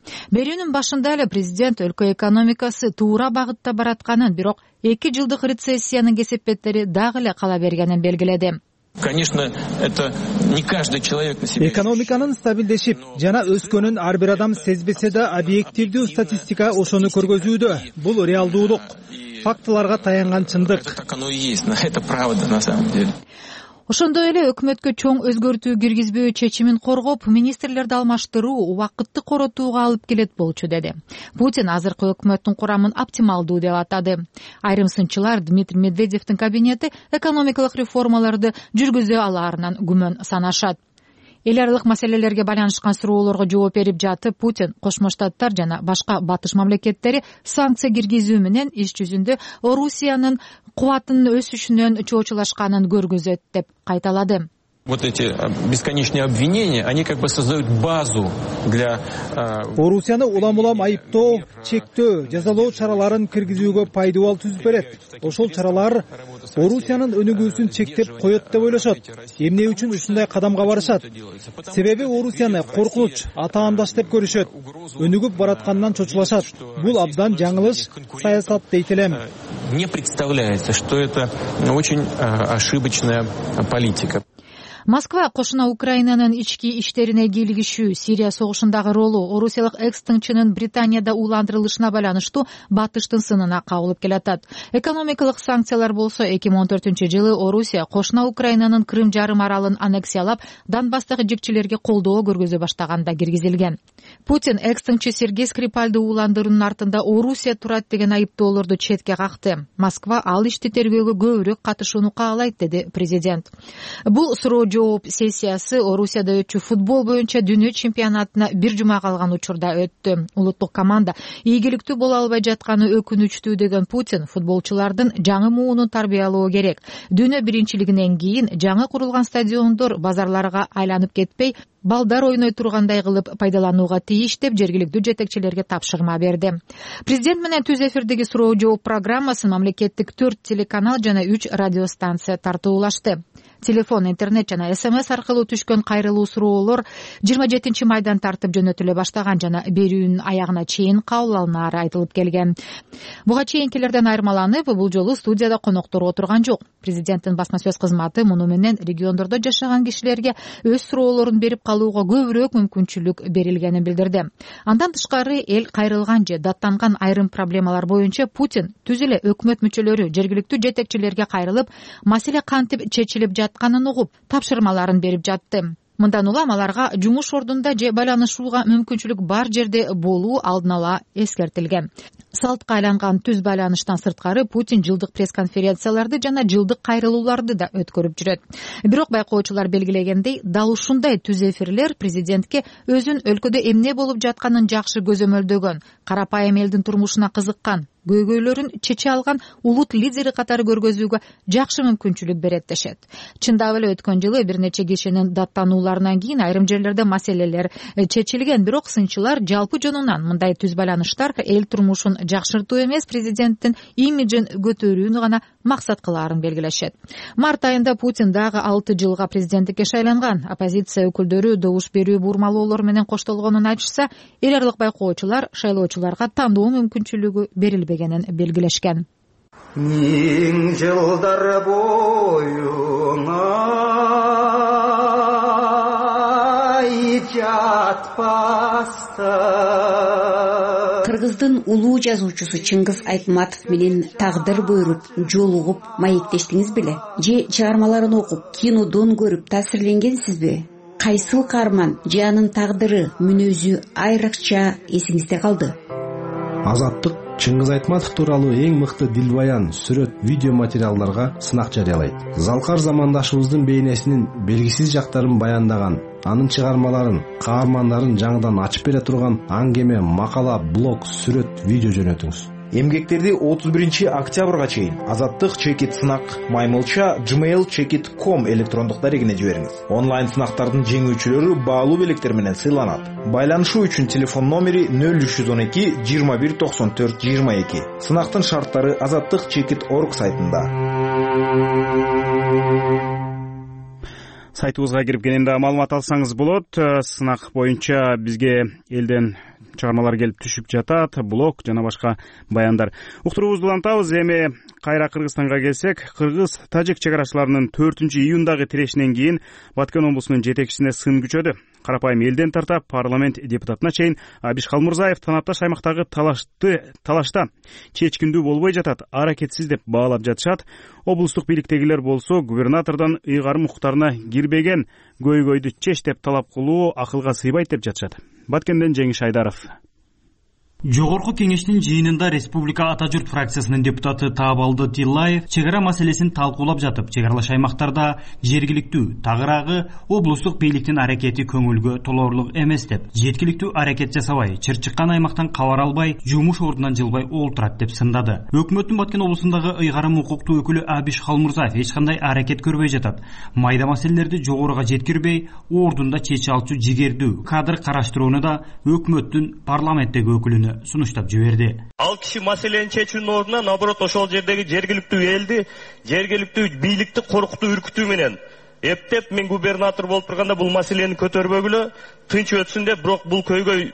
Берүүнүн башында эле президент өлкө экономикасы туура багытта баратканын, бирок эки жылдык рецессиянын кесепеттери дагы эле кала бергенин белгиледи. Конечно, это не каждый человек на себе. Экономиканын стабилдешип жана өскөнүн ар бир адам сезбесе да объективдүү статистика ошону көргөзүүдө. Бул реалдуулук, фактыларга таянган чындык. Так оно и есть, это правда на самом деле. Ошондой эле өкмөткө чоң өзгөртүү киргизбөө чечимин коргоп, министрлерди алмаштыруу убакытты коротууга алып келет болчу деди. Путин азыркы өкмөттүн курамын оптималдуу деп атады. Айрым сынчылар Дмитрий Медведевдин кабинети экономикалык реформаларды жүргүзө алаарынан күмөн санашат. Эл аралык маселелерге байланышкан суроолорго жооп берип жатып, Путин Кошмо Штаттар жана башка батыш мамлекеттери санкция киргизүү менен иш жүзүндө Орусиянын кубатынын өсүшүнөн чоочулашканын көргөзөт деп кайталады. Вот эти бесконечные обвинения, они как бы создают базу для... Орусияны улам-улам айыптоо, чектөө, жазалоо чараларын киргизүүгө пайдалуу түзүп берет. Ошол чаралар Орусиянын өнүгүүсүн чектеп коет деп ойлошот. Эмне үчүн ушундай кадамга барышат? Себеби Орусияны коркунуч, атаандаш деп көрүшөт. Өнүгүп бараткандан чочулашат. Бул абдан жаңылыш саясат дейт элем. Не представляется, что это очень ошибочная политика. Москва кошуна Украинанын ички иштерине кийлигишүү, Сирия согушундагы ролу, орусиялык экс-тыңчынын Британияда уландырылышына байланыштуу батыштын сынына кабылып келатат. Экономикалык санкциялар болсо эки миң он төртүнчү жылы Орусия кошуна Украинанын Крым жарым аралын аннексиялап, Донбасстагы жекчелерге колдоо көргөзө баштаганда киргизилген. Путин экс-тыңчы Сергей Скрипальды уландыруунун артында Орусия турат деген айыптоолорду четке какты. Москва ал ишти тергөөгө көбүрөөк катышууну каалайт, деди президент. Бул суроо жооп сессиясы Орусияда өтчү футбол боюнча дүйнө чемпионатына бир жума калган учурда өттү. Улуттук команда ийгиликтүү боло албай жатканы өкүнүчтүү деген Путин футболчулардын жаңы муунун тарбиялоо керек. Дүйнө биринчилигинен кийин жаңы курулган стадиондор базарларга айланып кетпей, балдар ойной тургандай кылып пайдаланууга тийиш деп жергиликтүү жетекчилерге тапшырма берди. Президент менен түз эфирдеги суроо жооп программасын мамлекеттик төрт телеканал жана үч радиостанция тартуулашты. Телефон, интернет жана СМС аркылуу түшкөн кайрылуу суроолор жыйырма жетинчи майдан тартып жөнөтүлө баштаган жана берүүнүн аягына чейин кабыл алынаары айтылып келген. Буга чейинкилерден айырмаланып, бул жолу студияда коноктор отурган жок. Президенттин басма сөз кызматы муну менен региондордо жашаган кишилерге өз суроолорун берип калууга көбүрөөк мүмкүнчүлүк берилгенин билдирди. Андан тышкары эл кайрылган же даттанган айрым проблемалар боюнча Путин түз эле өкмөт мүчөлөрү жергиликтүү жетекчилерге кайрылып, маселе кантип чечилип жатканын угуп, тапшырмаларын берип жатты. Мындан улам аларга жумуш ордунда же байланышууга мүмкүнчүлүк бар жерде болуу алдын ала эскертилген. Салтка айланган түз байланыштан сырткары Путин жылдык пресс-конференцияларды жана жылдык кайрылууларды да өткөрүп жүрөт. Бирок байкоочулар белгилегендей, дал ушундай түз эфирлер президентке өзүн өлкөдө эмне болуп жатканын жакшы көзөмөлдөгөн, карапайым элдин турмушуна кызыккан, көйгөйлөрүн чече алган улут лидери катары көргөзүүгө жакшы мүмкүнчүлүк берет дешет. Чындап эле өткөн жылы бир нече кишинин даттанууларынан кийин айрым жерлерде маселелер чечилген, бирок сынчылар жалпы жонунан мындай түз байланыштар эл турмушун жакшыртуу эмес, президенттин имиджин көтөрүүнү гана максат кылаарын белгилешет. Март айында Путин дагы алты жылга президенттикке шайланган. Оппозиция өкүлдөрү добуш берүү бурмалоолор менен коштолгонун айтышса, эл аралык байкоочулар шайлоочуларга тандоо мүмкүнчүлүгү берилбегенин белгилешкен. Миң жылдар боюңа жатпаста. Кыргыздын улуу жазуучусу Чыңгыз Айтматов менен тагдыр буйруп, жолугуп маектештиңиз беле? Же чыгармаларын окуп, кинодон көрүп таасирленгенсизби? Кайсыл каарман же анын тагдыры, мүнөзү айрыкча эсиңизде калды? Азаттык Чыңгыз Айтматов тууралуу эң мыкты дилбаян, сүрөт, видео материалдарга сынак жарыялайт. Залкар замандашыбыздын бейнесинин белгисиз жактарын баяндаган, анын чыгармаларын, каармандарын жаңыдан ачып бере турган аңгеме, макала, блог, сүрөт, видео жөнөтүңүз. Эмгектерди отуз биринчи октябрга чейин Азаттык чекит сынак маймылча gmail чекит точка ком электрондук дарегине жибериңиз. Онлайн сынактардын жеңүүчүлөрү баалуу белектер менен сыйланат. Байланышуу үчүн телефон номери нөл үч жүз он эки жыйырма бир токсон төрт жыйырма эки. Сынактын шарттары азаттык чекит точка орг сайтында. Сайтыбызга кирип кенен да маалымат алсаңыз болот. Сынак боюнча бизге элден чыгармалар келип түшүп жатат, блог жана башка баяндар. Уктуруубузду улантабыз. Эми кайра Кыргызстанга келсек, кыргыз-тажик чек арачыларынын төртүнчү июндагы тирешинен кийин Баткен облусунун жетекчисине сын күчөдү. Карапайым элден тартап парламент депутатына чейин Абиш Халмурзаев танапташ аймактагы талашты талашта чечкиндүү болбой жатат, аракетсиз деп баалап жатышат. Облустук бийликтегилер болсо губернатордон ыйгарым укуктарына кирбеген көйгөйдү чеч деп талап кылуу акылга сыйбайт деп жатышат. Баткенден Жеңиш Айдаров. Жогорку кеңештин жыйынында Республика Ата журт фракциясынын депутаты Таабалды Тиллаев чек ара маселесин талкуулап жатып, чек аралаш аймактарда жергиликтүү тагыраагы облустук бийликтин аракети көңүлгө толоорлук эмес деп, жеткиликтүү аракет жасабай, чыр чыккан аймактан кабар албай, жумуш ордунан жылбай олтурат деп сындады. Өкмөттүн Баткен облусундагы ыйгарым укуктуу өкүлү Абиш Халмурзаев эч кандай аракет көрбөй жатат. Майда маселелерди жогоруга жеткирбей, ордунда чече алчу жигердүү кадр караштырууну да өкмөттүн парламенттеги өкүлүнө сунуштап жиберди. Ал киши маселени чечүүнүн ордуна наоборот ошол жердеги жергиликтүү элди, жергиликтүү бийликти коркутуу, үркүтүү менен эптеп, мен губернатор болуп турганда бул маселени көтөрбөгүлө, тынч өтсүн деп, бирок бул көйгөй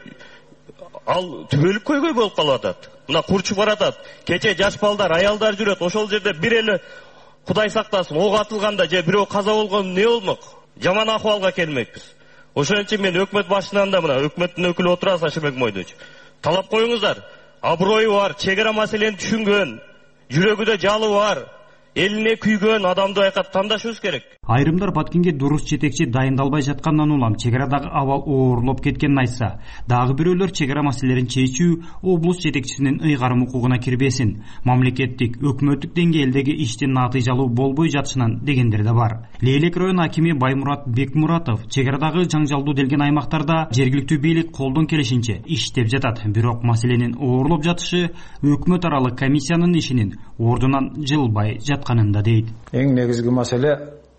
ал түбөлүк көйгөй болуп калып атат. Мына курчуп баратат. Кече жаш балдар, аялдар жүрөт. Ошол жерде бир эле Кудай сактасын, ок атылганда же бирөө каза болгондо эмне болмок? Жаман акыбалга келмекпиз. Ошон үчүн мен өкмөт башынан да мына өкмөттүн өкүлү отурат Сашыбек Мойдович. Талап коюңуздар. Аброю бар, чек ара маселени түшүнгөн, жүрөгүдө жалы бар, элине күйгөн адамды байкап тандашыбыз керек. Айрымдар Баткенге дурус жетекчи дайындалбай жаткандан улам чек арадагы абал оорлоп кеткенин айтса, дагы бирөөлөр чек ара маселелерин чечүү облус жетекчисинин ыйгарым укугуна кирбесин, мамлекеттик, өкмөттүк деңгээлдеги иштин натыйжалуу болбой жатышынан дегендер да бар. Лейлек район акими Баймурат Бекмуратов чек арадагы жаңжалдуу делген аймактарда жергиликтүү бийлик колдон келишинче иштеп жатат, бирок маселенин оорлоп жатышы өкмөт аралык комиссиянын ишинин ордунан жылбай жатканында дейт. Эң негизги маселе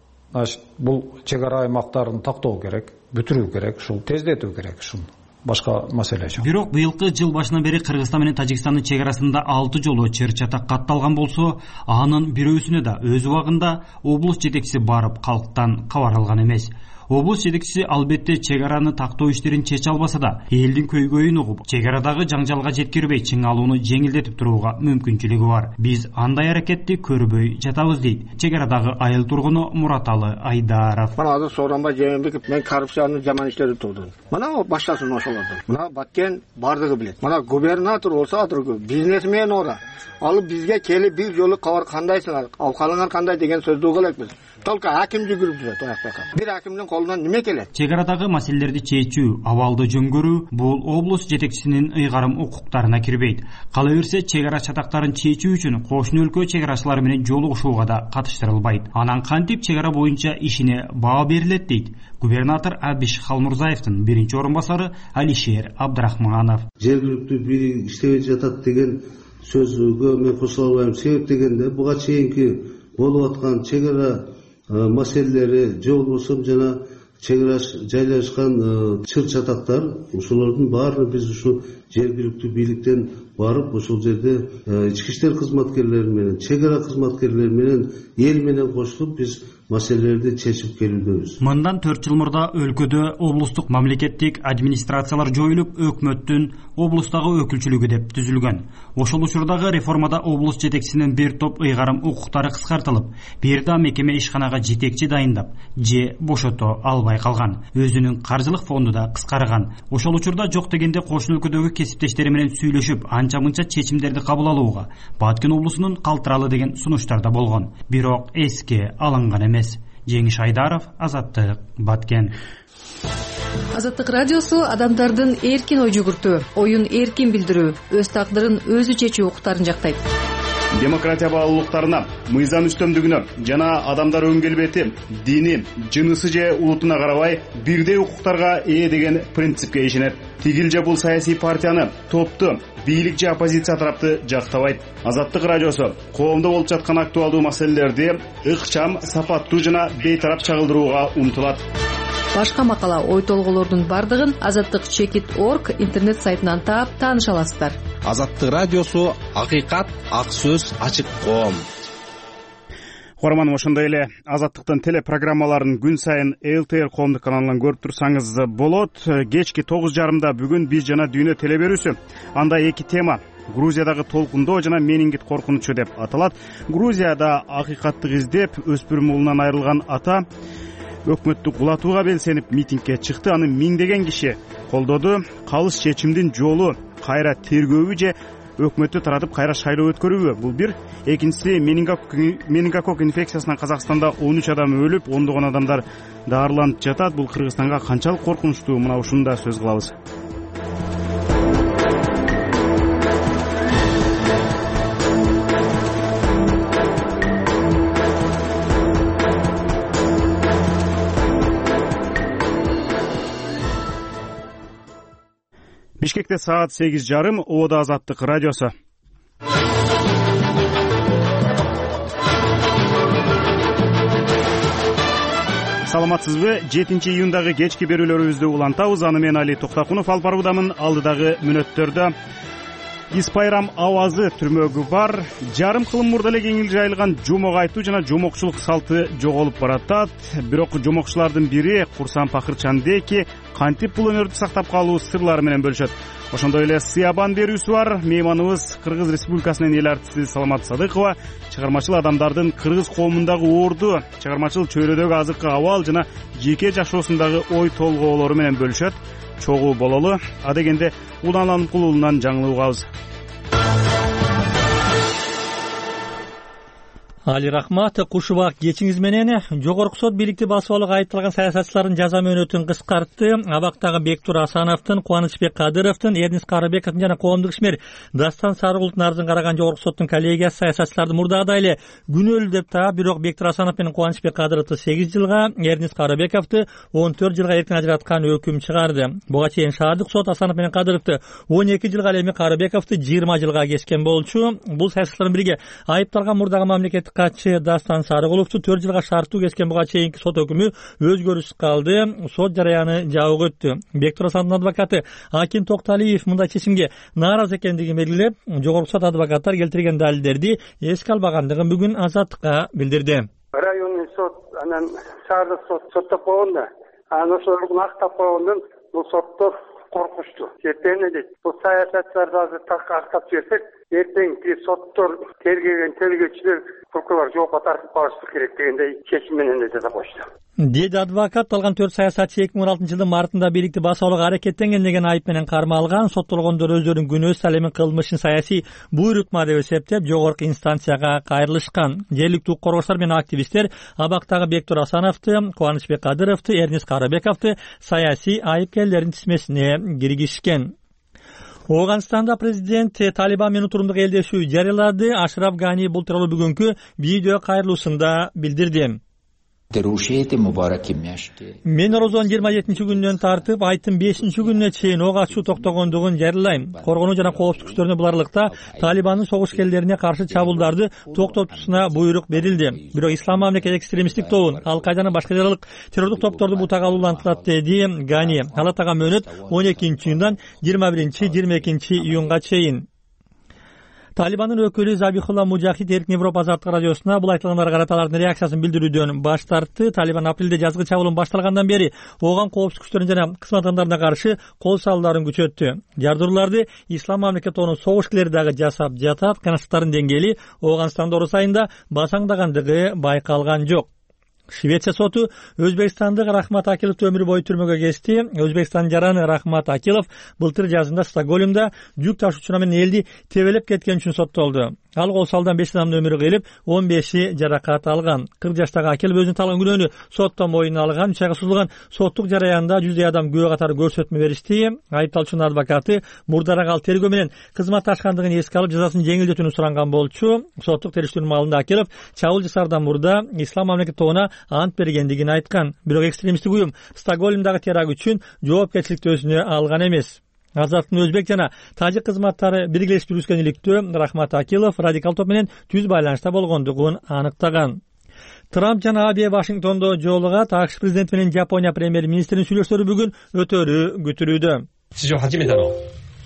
бул чек ара аймактарын тактоо керек, бүтүрүү керек, ушул тездетүү керек, ушул башка маселе жок. Бирок быйылкы жыл башынан бери Кыргызстан менен Тажикстандын чек арасында алты жолу чыр чатак катталган болсо, анын бирөөсүнө да өз убагында облус жетекчиси барып калктан кабар алган эмес. Облус жетекчиси албетте чек араны тактоо иштерин чече албаса да, элдин көйгөйүн угуп, чек арадагы жаңжалга жеткирбей чың алууну жеңилдетип турууга мүмкүнчүлүгү бар. Биз андай аракетти көрбөй жатабыз дейт чек арадагы айыл тургуну Мураталы Айдаров. Мына азыр Сооронбай Жээнбеков мен коррупциянын жаман иштери турдум. Мына баштасын ошолордон. Мына Баткен бардыгы билет. Мына губернатор болсо атыргы бизнесмен ора. Алып бизге келип бир жолу кабар кандайсыңар, абкалыңар кандай деген сөздү угуп элекпиз. Только аким жүгүрүп жүрөт аяктакка. Бир акимдин колунан неме келет? Чек арадагы маселелерди чечүү, абалды жөнгөрүү бул облус жетекчисинин ыйгарым укуктарына кирбейт. Кала берсе, чек ара чатактарын чечүү үчүн кошуна өлкө чек арачылары менен жолугушууга да катыштырылбайт. Анан кантип чек ара боюнча ишине баа берилет дейт губернатор Абиш Халмурзаевдин биринчи орун басары Алишер Абдрахманов. Жергиликтүү бийлик иштебей жатат деген сөзгө мен кошула албайм. Себеп дегенде буга чейинки болуп аткан чек ара маселелери же болбосо жана чек ара жайлашкан чыр чатактар, ошолордун баары биз ушу жергиликтүү бийликтен барып ошол жерде ички иштер кызматкерлери менен, чек ара кызматкерлери менен, эл менен кошулуп биз маселелерди чечип келүүбүз. Мындан төрт жыл мурда өлкөдө облустук мамлекеттик администрациялар жоюлуп, өкмөттүн облустагы өкүлчүлүгү деп түзүлгөн. Ошол учурдагы реформада облус жетекчисинин бир топ ыйгарым укуктары кыскартылып, бир да мекеме ишканага жетекчи дайындап, же бошото албай калган. Өзүнүн каржылык фонду да кыскарган. Ошол учурда жок дегенде кошуна өлкөдөгү кесиптештери менен сүйлөшүп, анча-мынча чечимдерди кабыл алууга Баткен облусунун калтыралы деген сунуштар да болгон. Бирок эске алынган эмес. Жеңиш Айдаров, Азаттык, Баткен. Азаттык радиосу адамдардын эркин ой жүгүртүү, оюн эркин билдирүү, өз тагдырын өзү чечүү укуктарын жактайт. Демократия баалуулуктарына, мыйзам үстөмдүгүнө жана адамдар өң келбети, дини, жынысы же улутуна карабай бирдей укуктарга ээ деген принципке ишенет. Тигил же бул саясий партияны, топту, бийлик же оппозиция тарапты жактабайт. Азаттык радиосу коомдо болуп жаткан актуалдуу маселелерди ыкчам, сапаттуу жана бейтарап чагылдырууга умтулат. Башка макала, ой толголордун бардыгын азаттык чекит точка орг интернет сайтынан таап тааныша аласыздар. Азаттык радиосу акыйкат, ак сөз, ачык коом. Угарман, ошондой эле Азаттыктын телепрограммаларын күн сайын эл тэ эр коомдук каналынан көрүп турсаңыз болот. Кечки тогуз жарымда бүгүн биз жана дүйнө телеберүүсү. Анда эки тема: Грузиядагы толкундоо жана менингит коркунучу деп аталат. Грузияда акыйкаттык издеп өспүрүм уулунан айрылган ата өкмөттү кулатууга белсенип митингге чыкты. Аны миңдеген киши колдоду. Калыс чечимдин жолу кайра тергөөбү же өкмөттү таратып кайра шайлоо өткөрүүбү? Бул бир. Экинчиси, менингокок инфекциясынан Казакстанда он үч адам өлүп, ондогон адамдар даарыланып жатат. Бул Кыргызстанга канчалык коркунучтуу? Мына ушуну да сөз кылабыз. Бишкекте саат сегиз жарым. Ода Азаттык радиосу. Саламатсызбы? жетинчи июндагы кечки берүүлөрүбүздү улантабыз. Аны мен Али Токтакунов алып баруудамын. Алдыдагы мүнөттөрдө Ис Байрам авазы түрмөгү бар. Жарым кылым мурда эле кеңири жайылган жомок айтуу жана жомокчулук салты жоголуп баратат. Бирок жомокчулардын бири Курсан Пакырчандеки кантип бул өнөрдү сактап калуу сырлары менен бөлүшөт. Ошондой эле Сыябан берүүсү бар. Мейманыбыз Кыргыз Республикасынын эл артисти Саламат Садыкова чыгармачыл адамдардын кыргыз коомундагы орду, чыгармачыл чөйрөдөгү азыркы абал жана жеке жашоосундагы ой толгоолору менен бөлүшөт. Чогуу бололу. Адегенде Улан Кулулунан жаңылып угабыз. Али рахмат. Кушубак кечиңиз менен жогорку сот бийликти басып алууга айыпталган саясатчылардын жаза мөөнөтүн кыскартты. Абактагы Бектур Асановдун, Кубанычбек Кадыровдун, Эрнис Карыбековдун жана коомдук ишмер Дастан Сарыгулдун арызын караган жогорку соттун коллегиясы саясатчыларды мурдагыдай эле күнөөлүү деп таап, бирок Бектур Асанов менен Кубанычбек Кадыровду сегиз жылга, Эрнис Карыбековду он төрт жылга эркин ажыраткан өкүм чыгарды. Буга чейин шаардык сот Асанов менен Кадыровду он эки жылга, эми Карыбековду жыйырма жылга кескен болчу. Бул саясатчылардын бириге айыпталган мурдагы мамлекеттик катчы Дастан Сарыгуловду төрт жылга шарттуу кескен. Буга чейинки сот өкүмү өзгөрүүсүз калды. Сот жараяны жабык өттү. Бектур Асановдун адвокаты Акин Токталиев мындай чечимге нааразы экендигин белгилеп, жогорку сот адвокаттар келтирген далилдерди эске албагандыгын бүгүн Азаттыкка билдирди. Районный сот анан шаардык сот соттоп койгонда, анан ошолорун актап койгондон бул соттор коркушту. Эртең дейт, бул саясатчыларды азыр так актап жиберсек, эртеңки соттор тергеген тергөөчүлөр, прокурор жоопко тартып калышы керек дегендей чечим менен да жаза коюшту. Деди адвокат. Алган төрт саясатчы эки миң он алтынчы жылдын мартында бийликти басып алууга аракеттенген деген айып менен кармалган. Соттолгондор өздөрүнүн күнөөсү ал эми кылмышын саясий буйрукма деп эсептеп, жогорку инстанцияга кайрылышкан. Жергиликтүү укук коргоочулар менен активисттер абактагы Бектур Асановду, Кубанычбек Кадыровду, Эрнис Карыбековду саясий айыпкерлердин тизмесине киргизишкен. Ооганстанда президент Талибан менен турумдук элдешүү жарыялады. Ашраф Гани бул тууралуу бүгүнкү видео кайрылуусунда билдирди. Мен Орозонун жыйырма жетинчи күнүнөн тартып айттын бешинчи күнүнө чейин ок ачуу токтогондугун жарыялайм. Коргонуу жана коопсуздук күчтөрүнө бул аралыкта Талибандын согушкерлерине каршы чабуулдарды токтотуусуна буйрук берилди. Бирок Ислам мамлекет экстремисттик тобун, Ал-Кайданын башка жаралык террордук топторду бутага улантылат деди Гани. Ал атаган мөөнөт он экинчи июндан жыйырма биринчи жыйырма экинчи июнга чейин. Талибандын өкүлү Забихулла Мужахид Эркин Европа Азаттык радиосуна бул айтылгандарга карата алардын реакциясын билдирүүдөн баш тартты. Талибан апрелде жазгы чабуулун башталгандан бери ооган коопсуздук күчтөрүнө жана кызмат адамдарына каршы кол салууларын күчөттү. Жардырууларды Ислам мамлекет тобунун согушкерлери дагы жасап жатат. Кыянаттардын деңгээли Ооганстанда орус айында басаңдагандыгы байкалган жок. Швеция соту Өзбекстандык Рахмат Акиловду өмүр бою түрмөгө кести. Өзбекстандын жараны Рахмат Акилов былтыр жазында Стокгольмдо жүк ташуучу менен элди тебелеп кеткен үчүн соттолду. Ал кол салуудан беш адамдын өмүрү кыйылып, он беши жаракат алган. кырк жаштагы Акилов өзүнүн талган күнөөнү сотто мойнуна алган. үч айга созулган соттук жараянда жүздөй адам күбө катары көрсөтмө беришти. Айыпталуучунун адвокаты мурдараак ал тергөө менен кызматташкандыгын эске алып, жазасын жеңилдетүүнү суранган болчу. Соттук териштирүүнүн маалында Акилов чабуул жасаардан мурда Ислам мамлекет тобуна ант бергендигин айткан. Бирок экстремисттик уюм Стокгольмдагы теракт үчүн жоопкерчиликти өзүнө алган эмес. Азаттын өзбек жана тажик кызматтары биргелешип жүргүзгөн иликтөө Рахмат Акилов радикал топ менен түз байланышта болгондугун аныктаган. Трамп жана Абе Вашингтондо жолугат. АКШ президенти менен Жапония премьер-министринин сүйлөшүүлөрү бүгүн өтөрү күтүлүүдө.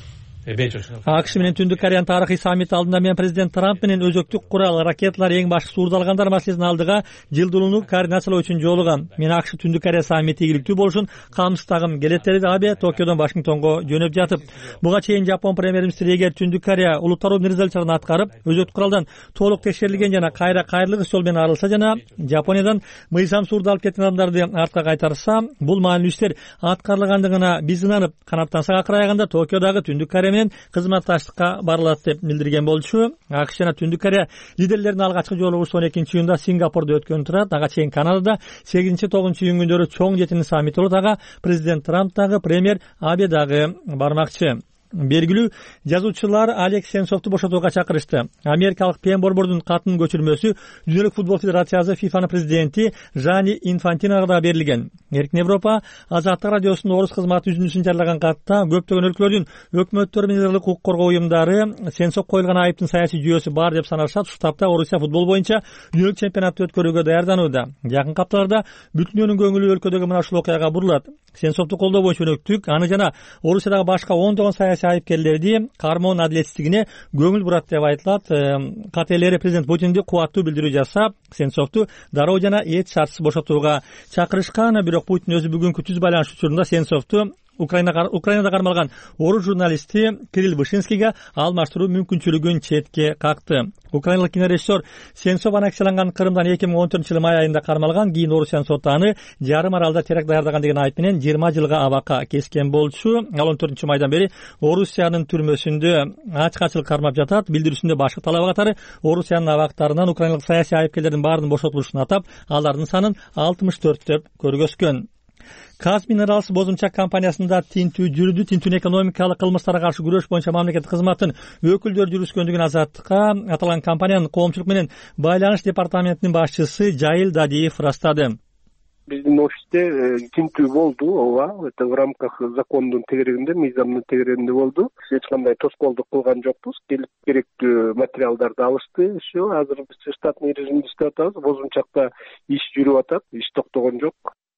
акш менен Түндүк Кореянын тарыхый саммити алдында мен президент Трамп менен өзөктүк курал ракеталар эң башкысы уурдалгандар маселесин алдыга жылдуулууну координациялоо үчүн жолугам. Мен акш Түндүк Корея саммити ийгиликтүү болушун камсыздагым келет деди Абе Токиодон Вашингтонго жөнөп жатып. Буга чейин Жапон премьер-министри эгер Түндүк Корея улуттаруу резолюцияларын аткарып, өзөктүк куралдан толук текшерилген жана кайра кайрылык жол менен арылса жана Жапониядан мыйзам суурдалып кеткен адамдарды артка кайтарса, бул маанилүү иштер аткарылгандыгына биз ынанып, канаттансак акырайганда Токиодагы Түндүк Корея менен кызматташтыкка барылат деп билдирген болчу. акш жана Түндүк Корея лидерлеринин алгачкы жолугушуу он экинчи июнда Сингапурда өткөн турат. Ага чейин Канадада сегизинчи тогузунчу июнь күндөрү чоң жетинин саммити болот. Ага президент Трамп дагы, премьер Абе дагы бармакчы. Белгилүү жазуучулар Алекс Сенцовду бошотууга чакырышты. Америкалык Пен Борбордун катынын көчүрмөсү Дүйнөлүк футбол федерациясы ФИФАнын президенти Жани Инфантиноға да берилген. Эркин Европа Азаттык радиосунун орус кызматы үзүндүсүн жарылаган катта көптөгөн өлкөлөрдүн өкмөттөрү менен ырлык укук коргоо уюмдары Сенцов коюлган айыптын саясий жүйөсү бар деп санашат. Ушул тапта Орусия футбол боюнча дүйнөлүк чемпионатты өткөрүүгө даярданууда. Жакын апталарда бүтүн дүйнөнүн көңүлү өлкөдөгү мына ушул окуяга бурулат. Сенцовду колдоо боюнча өнөктүк, аны жана Орусиядагы башка ондогон саясий айыпкерлерди кармоонун адилетсиздигине көңүл бурат деп айтылат. КТЛР президент Путинди кубаттуу билдирүү жасап, Сенцовду дароо жана эч шартсыз бошотууга чакырышкан. Бирок Путин өзү бүгүнкү түз байланыш учурунда Сенцовду Украина Украинада кармалган орус журналисти Кирилл Вышинскийге алмаштыруу мүмкүнчүлүгүн четке какты. Украиналык кинорежиссер Сенцов аннексияланган Крымдан эки миң он төртүнчү жылы май айында кармалган. Кийин Орусиянын соты аны жарым аралда теракт даярдаган деген айып менен жыйырма жылга абакка кескен болчу. Ал он төртүнчү майдан бери Орусиянын түрмөсүндө ачкачылык кармап жатат. Билдирүүсүндө башкы талап катары Орусиянын абактарынан украиналык саясий айыпкерлердин баарынын бошотулушун атап, алардын санын алтымыш төрт деп көргөзгөн. Казминералс бозумча компаниясында тинтүү жүрүүдү. Тинтүүнүн экономикалык кылмыштарга каршы күрөш боюнча мамлекеттик кызматтын өкүлдөрү жүрүшкөндүгүн Азаттыкка аталган компаниянын коомчулук менен байланыш департаментинин башчысы Жайыл Дадиев ырастады. Биздин офисте тинтүү болду, ооба, это в рамках закондун тегерегинде, мыйзамдын тегерегинде болду. Эч кандай тоскоолдук кылган жокпуз. Келип керектүү материалдарды алышты. Все, азыр биз штатный режимде иштеп атабыз. Бозумчакта иш жүрүп атат, иш токтогон жок.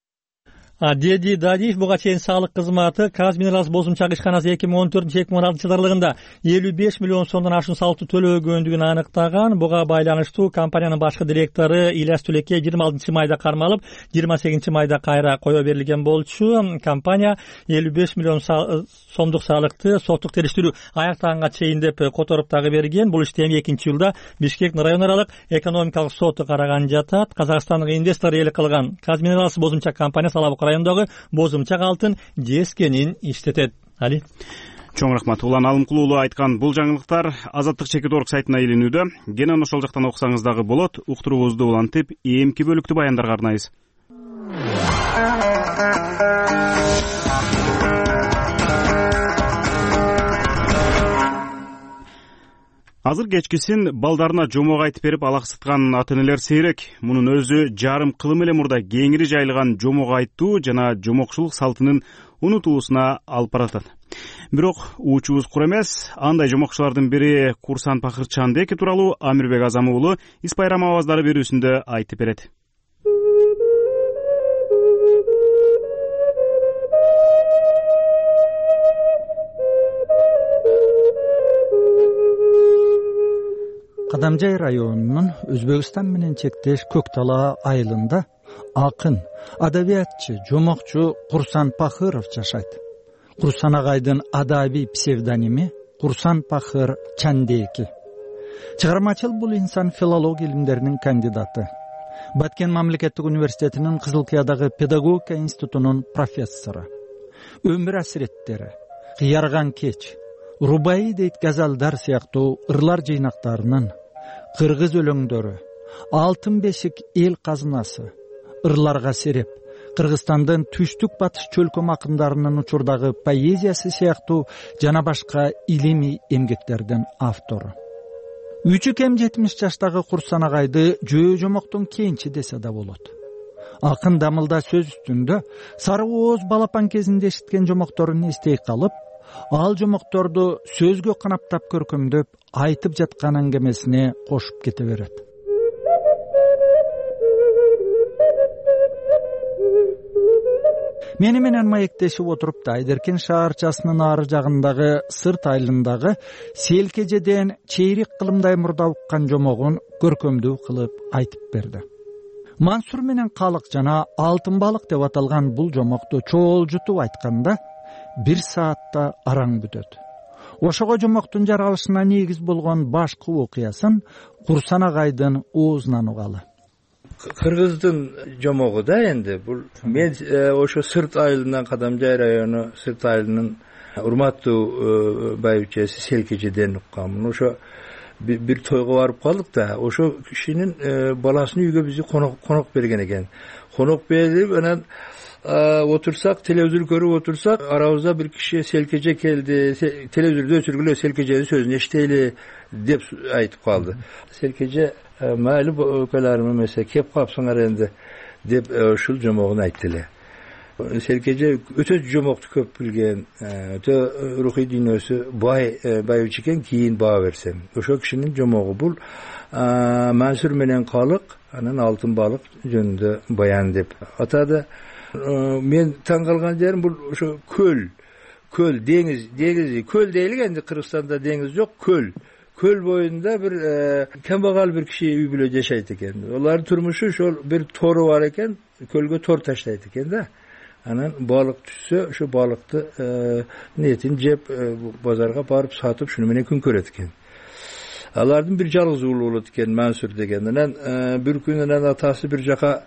Деди Дадиев буга чейин салык кызматы Казминералс бозумчак ишканасы эки миң он төртүнчү эки миң он алтынчы жылдар аралыгында элүү беш миллион сомдон ашуун салыкты төлөгөндүгүн аныктаган. Буга байланыштуу компаниянын башкы директору Ильяс Түлеке жыйырма алтынчы майда кармалып, жыйырма сегизинчи майда кайра кое берилген болчу. Компания элүү беш миллион сомдук салыкты соттук териштирүү аяктаганга чейин деп которуп дагы берген. Бул ишти эми экинчи июлда Бишкек район аралык экономикалык соту караган жатат. Казакстандык инвестор ээлик кылган Казминералс бозумчак компаниясы райондогу бозумчак алтын жескенин иштетет. Али чоң рахмат. Улан Алымкулуулу айткан бул жаңылыктар Азаттык чекит орг сайтына илинүүдө. Кенен ошол жактан окусаңыз дагы болот. Уктуруубузду улантып, эмки бөлүктү баяндарга арнайбыз. Азыр кечкисин балдарына жомок айтып берип алаксыткан ата-энелер сейрек. Мунун өзү жарым кылым эле мурда кеңири жайылган жомок айтуу жана жомокчулук салтынын унутуусуна алып баратат. Бирок уучубуз кур эмес. Андай жомокчулардын бири Курсан Пахыр Чандеки тууралуу Амирбек Азам уулу Ис Байрам аваздары берүүсүндө айтып берет. Кадамжай районунун Өзбекстан менен чектеш Көктала айылында акын, адабиятчы, жомокчу Курсан Пахыров жашайт. Курсан агайдын адабий псевдоними Курсан Пахыр Чандеки. Чыгармачыл бул инсан филология илимдеринин кандидаты. Баткен мамлекеттик университетинин Кызылкиядагы педагогика институтунун профессору. Өмүр асиреттери, Кыярган кеч, Рубаи дейт газалдар сыяктуу ырлар жыйнактарынын, кыргыз өлөңдөрү, Алтын бешик эл казынасы, ырларга сереп, Кыргызстандын түштүк батыш чөлкөм акындарынын учурдагы поэзиясы сыяктуу жана башка илимий эмгектердин автору. Үчү кем жетимиш жаштагы Курсан агайды жөө жомоктун кенчи десе да болот. Акын дамылда сөз үстүндө сары ооз балапан кезинде эшиткен жомокторун эстей калып, ал жомокторду сөзгө канаптап көркөмдөп айтып жаткан аңгемесине кошуп кете берет. Meni менен маектешип отуруп да Айдеркен шаарчасынын ары жагындагы Сырт айылындагы селкежеден чейрек кылымдай мурда уккан жомогун көркөмдүү кылып айтып берди. Мансур менен Калык жана Алтын балык деп аталган бул жомокту чоолжутуп айтканда бир саатта араң бүтөт. Ошого жомоктун жаралышына негиз болгон башкы окуясын Курсан агайдын оозунан угалы. Кыргыздын жомогу да энди бул мен ошо Сырт айылынан Кадамжай району Сырт айылынын урматтуу байбичеси Селкежеден укканмын. Ошо бир тойго барып калдык да ошо кишинин баласын үйгө бизди конок берген экен. Конок берип анан отурсак, телевизор көрүп отурсак, арабызда бир киши Селкеже келди, телевизордо өчүргүлө Селкеженин сөзүн эчтейли деп айтып калды. Селкеже майли өлкөлөрүм эмесе кеп капсыңар энди деп ушул жомогун айтты эле. Селкеже өтө жомокту көп билген, өтө рухий дүйнөсү бай байчы экен, кийин баа берсем. Ошо кишинин жомогу бул Мансур менен Калык, анан Алтын балык жөнүндө баян деп атады. Мен таң калган жерим бул ошо көл, көл, деңиз, деңиз, көл дейли энди Кыргызстанда деңиз жок, көл. Көл боюнда бир камбагал бир киши үй бүлө жашайт экен. Олардын турмушу ошол бир тору бар экен, көлгө тор таштайт экен да. Анан балык түшсө, ошо балыкты нетин жеп базарга барып сатып, шуну менен күн көрөт экен. Алардын бир жалгыз уулу болот экен, Мансур деген. Анан бир күн анан атасы бир жака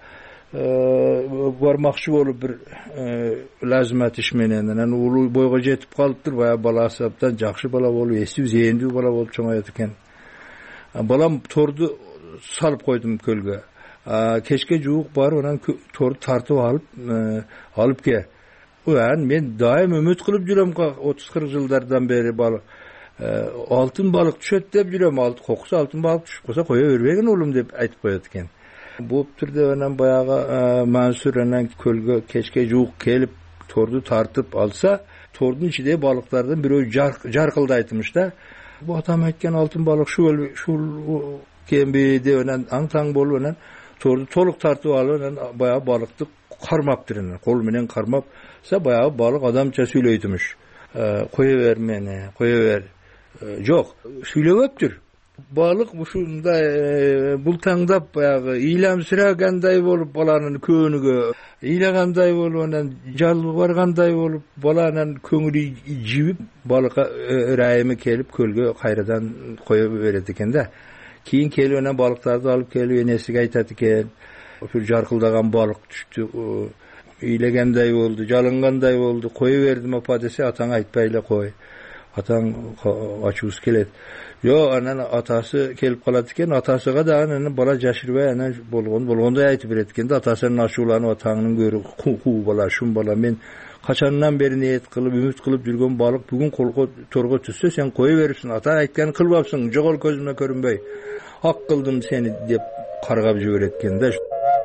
бармакчы болуп бир лазимат иш менен анан уулу бойго жетип калыптыр, баягы баласы абдан жакшы бала болуп, эстүү, зээндүү бала болуп чоңоет экен. Балам торду салып койдум көлгө. Кечке жуук барып анан торду тартып алып алып ке. Анан мен дайым үмүт кылып жүрөм отуз кырк жылдардан бери балык алтын балык түшөт деп жүрөм. Алты кокусу алтын балык түшүп калса кое бербегин уулум деп айтып коет экен. Болуптур деп анан баягы Мансур анан көлгө кечке жуук келип торду тартып алса, тордун ичиде балыктардын бирөө жаркылдайтмыш да. Бу атам айткан алтын балык шул шул кемби деп анан аң-таң болуп анан торду толук тартып алып анан баягы балыкты кармаптыр анан кол менен кармапса баягы балык адамча сүйлөйтмүш. Кое бер мени, кое бер. Жок, сүйлөбөптүр. Балык ушундай бултаңдап баягы ыйламсырагандай болуп баланын көөнүгө ыйлагандай болуп анан жалбаргандай болуп баланын көңүлү жибип балыкка ырайымы келип көлгө кайрадан кое берет экен да. Кийин келип анан балыктарды алып келип энесиге айтат экен. Ошо жаркылдаган балык түштү, ыйлагандай болду, жалынгандай болду, кое бердим апа десе, атаң айтпай эле кой. Атаң ачуусу келет. Жо, анан атасы келип калат экен, атасыга да анан бала жашырбай анан болгон болгондой айтып берет экен да, атасынын ачууланып атаңнын көрү куу бала, шум бала, мен качандан бери ниет кылып, үмүт кылып жүргөн балык бүгүн колго торго түшсө сен кое берипсиң, ата айтканын кылбапсың, жогол көзүмө көрүнбөй. Ак кылдым сени деп каргап жиберет экен да.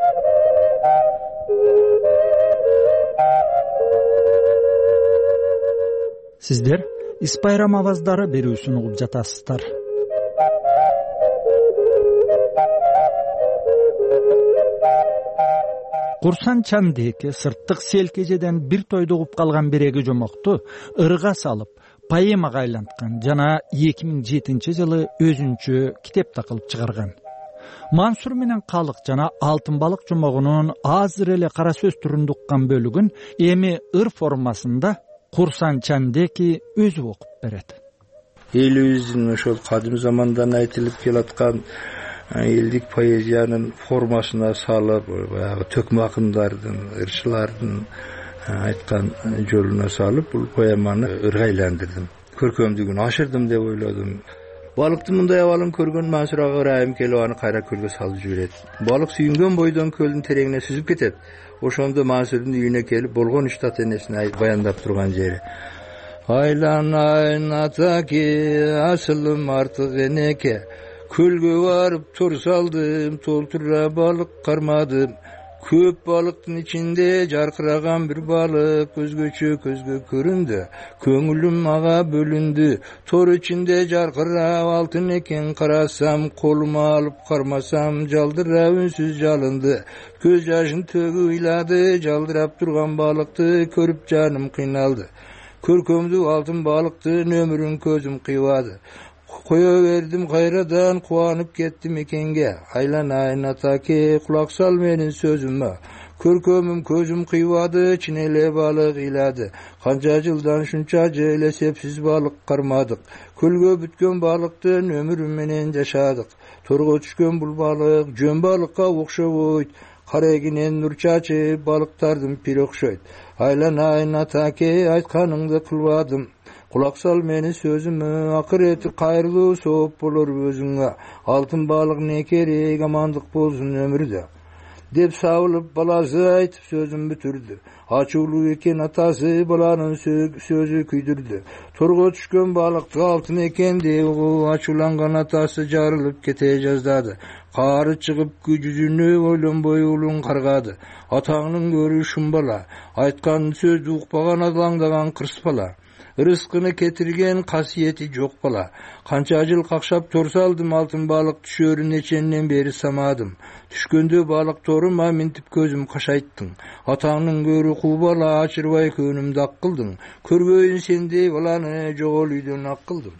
Сиздер Ис байрам аваздары берүүсүн угуп жатасыздар. Курсан Чандеки сырттык Селкежеден бир тойду угуп калган биреги жомокту ырга салып, поэмага айланткан жана эки миң жетинчи жылы өзүнчө китепте кылып чыгарган. Мансур менен Калык жана Алтын балык жомогунун азыр эле кара сөз түрүндө уккан бөлүгүн эми ыр формасында Курсан Чандеки өзү окуп берет. Элибиздин ошол кадим замандан айтылып келаткан элдик поэзиянын формасына салып, баягы төкмө акындардын, ырчылардын айткан жолуна салып, бул поэманы ырга айландырдым. Көркөмдүгүн ашырдым деп ойлодум. Балыктын мындай абалын көргөн Мансур ага ырайым келип аны кайра көлгө салып жиберет. Балык сүйүнгөн бойдон көлдүн тереңине сүзүп кетет. Ошондо Мансурдун үйүнө келип болгон ишти ата энесине баяндап турган жери. Айланайын атаке, асылым артык энеке, көлгө барып тор салдым, толтура балык кармадым, Köp balıktın içinde jarkıragan bir balık özgöçö közgө көрүндү. Көңүлүm ага бөлүндү. Тор içinde jarkырап алтын экен карасам, колума алып кармасам, жалдырап үнсүз жалынды. Көз жашын төгүп ыйлады, жалдырап турган балыкты көрүп жаным кыйналды. Көркөмдүү алтын балыктын өмүрүн көзүм кыйбады. Koya verdim hayradan, kuanıp kettim ekenge. Aylanayın atake, kulak sal menin sözüme. Körkömüm közüm kıyvadı, çinele balık iladı. Kanca yıldan şunca ceyle sepsiz balık karmadık. Kölgö bütken balıktın ömürümenen yaşadık. Torgo düşkön bul balık, jön balıkka okşoyt. Kareginen nur çaçı, balıktardım pir okşoyt. Aylanayın atake, aytkanыңды kılvadım. Kulak sal meni sözümü, akıreti kayrılı soğup bulur özüňe. Altın balık ne kerek, amandık bolsun ömürde. Dep savılıp balası aytıp sözüm bütürdü. Açıulu eken atası balanın sözü küydürdü. Torgo düşkön balıktı altın eken deýgu, açulangan atası jarılıp kete jazdadı. Karı çıkıp gücüzünü oýlanboy ulun kargadı. Ataňyň görü şumbala, aytkan sözdü ukpagan adlaňdagan kırs bala. Rızkını ketirgen kasiyeti jok bala. Kança jyl kakşap torsaldım, altın balık düşörün eçenden beri samadım. Düşköndö balık toruma mintip gözüm kaşayttın. Ataňyň görü kubala, açırbay könümde akkıldın. Körgöýün sende balany jogol üýden akkıldym.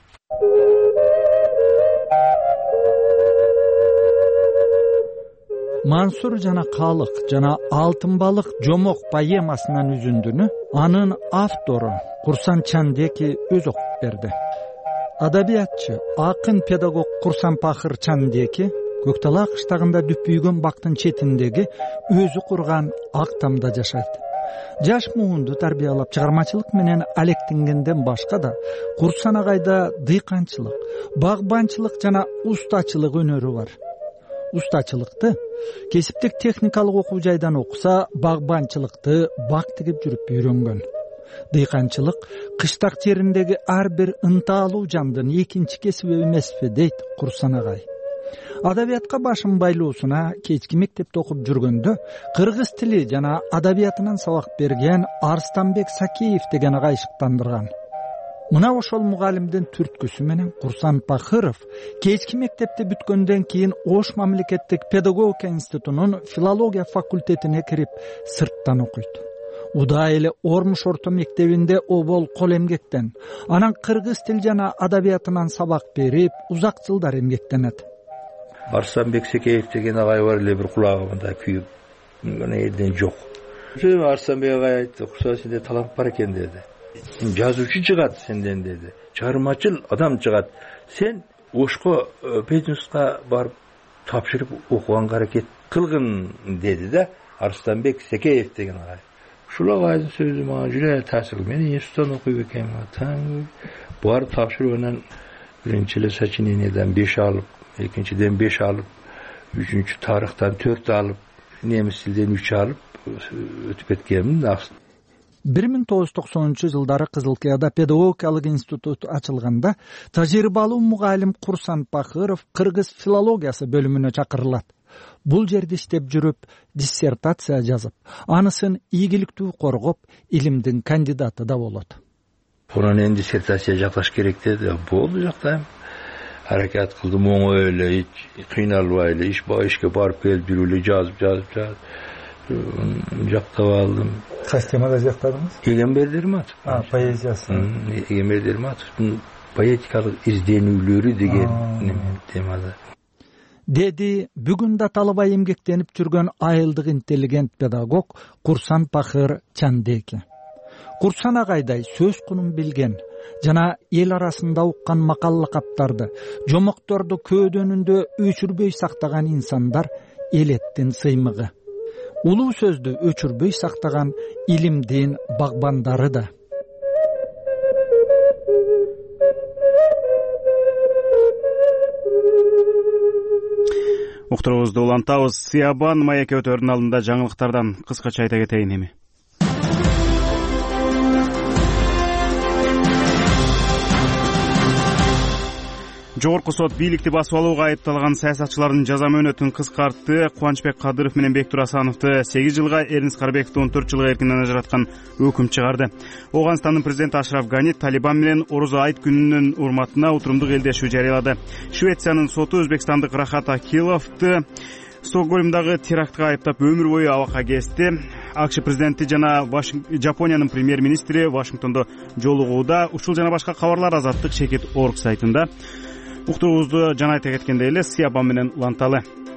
Mansur jana Kalık jana Altın balık jomok poemasынан üzündünü anın avtoru Kursan Çandeki öz okup berdi. Adabiyatçı, akın pedagog Kursan Pahır Çandeki Göktala kıştagында düpüýgön baktın çetindegi özü kurgan aktamda jaşayt. Jaş muğundu tarbiyalap çygarmaçylyk menen alektingenden başka da Kursan agayda dıykançılık, bagbançılık jana ustaçılık önörü var. Ustaçılыкты kesiptik teknikalyk okuw jaydan okusa, bagbançylykty bak tigip jürüp öýrengön. Dıykançılık kıştak yerindegi ar bir ynta alуу jandyn ekinçi kesibi emespi deyt Kursan agay. Adabiyatka başym bayloosuna keçki mektepde okup jürgöndö kırgız tili jana adabiyatynyň sabak bergen Arstanbek Sakeýew degen agay şyktandyrgan. Muna oşol mugalimden türtküsü menen Kursan Pahyrov keçki mektepte bütgönden keyin Oş mamleketlik pedagogika institutunun filologiya fakultetine kirip sırttan okuydu. Uda ele Ormuş orta mektebinde obol kol emgekten, anan kırgız til jana adabiyatынан sabak berip uzak jyllar emgektenet. Arstanbek Sakeýew degen agay bar ele bir kulagymda küýüp, mene elden jok. Arstanbek agay aýtdy, "Kursa sende talant bar eken" dedi. Жазуучу чыгат сенден dedi. Чыгармачыл адам чыгат. Sen Oşko Petrus'a barıp tapşırıp okuwan hareket kılgın dedi de Arstanbek Sakeýew degen agay. Şula gaýdyn sözü maňa jüle täsir. Men institutdan okuýup ekem. Taň bar tapşyrygynyň birinçile saçineneden beş alıp, ikinciden beş alıp, üçüncü taryhtan dört alıp, nemis tilden üç alıp ötüp etkenim. bir ming toğuz yüz toksonuncu жылдары Kızılkaya'da pedagogikalyk institut açılganda tajribaly mugalim Kursan Pahyrov Kırgız filologiýasy bölümüne çakyrılat. Bul jerde işlep jürüp dissertasiýa jazyp, anysyn iýgilikdүү korgop, ilimdiň kandidaty da bolat. Buran endi dissertasiýa jaklaş gerek dedi. Boldu jakda. Harakat kıldım, oňa öyle hiç kynalbaýly, iş ba işke barıp gelip ýürüli jazyp jazyp jazyp. Jaktap aldım. Kaç temada jaktadınız? Egemberlerim atıp. Ha, poeziyası. Egemberlerim atıp. Poetikalyk izlenүүлöri degen temada. Dedi, бүгүн да талабай эмгектенип жүргөн айылдык интеллигент pedagog Kursan Pahır Çandeki. Kursan agayday söz kunun bilgen, jana el arasında ukkan makal lakaптарды, jomoktordu ködönünde öçürböy saktagan insanlar elettin sıymıgı. Ulu sözdü öçürböy saktagan ilimdin bagbandары da. Уктурубузду улантабыз. Сиябан маек өтөрүнүн алдында жаңылыктардан кыскача айта кетейин эми. Жогорку сот бийликти басып алууга айыпталган саясатчылардын жаза мөөнөтүн кыскартты. Кубанычбек Кадыров менен Бектур Асановду сегиз жылга, Эрнис Карбековду он төрт жылга эркинен ажыраткан өкүм чыгарды. Ооганстандын президенти Ашраф Гани Талибан менен Орозо айт күнүнүн урматына утурумдук элдешүү жарыялады. Швециянын соту өзбекстандык Рахат Акиловду Стокгольмдагы терактка айыптап өмүр бою абакка кести. АКШ президенти жана Жапониянын премьер-министри Вашингтондо жолугууда. Ушул жана башка кабарлар Азаттык Чекит орг сайтында. Уктуруубузду жана айта кеткендей эле Сиябан менен Ланталы.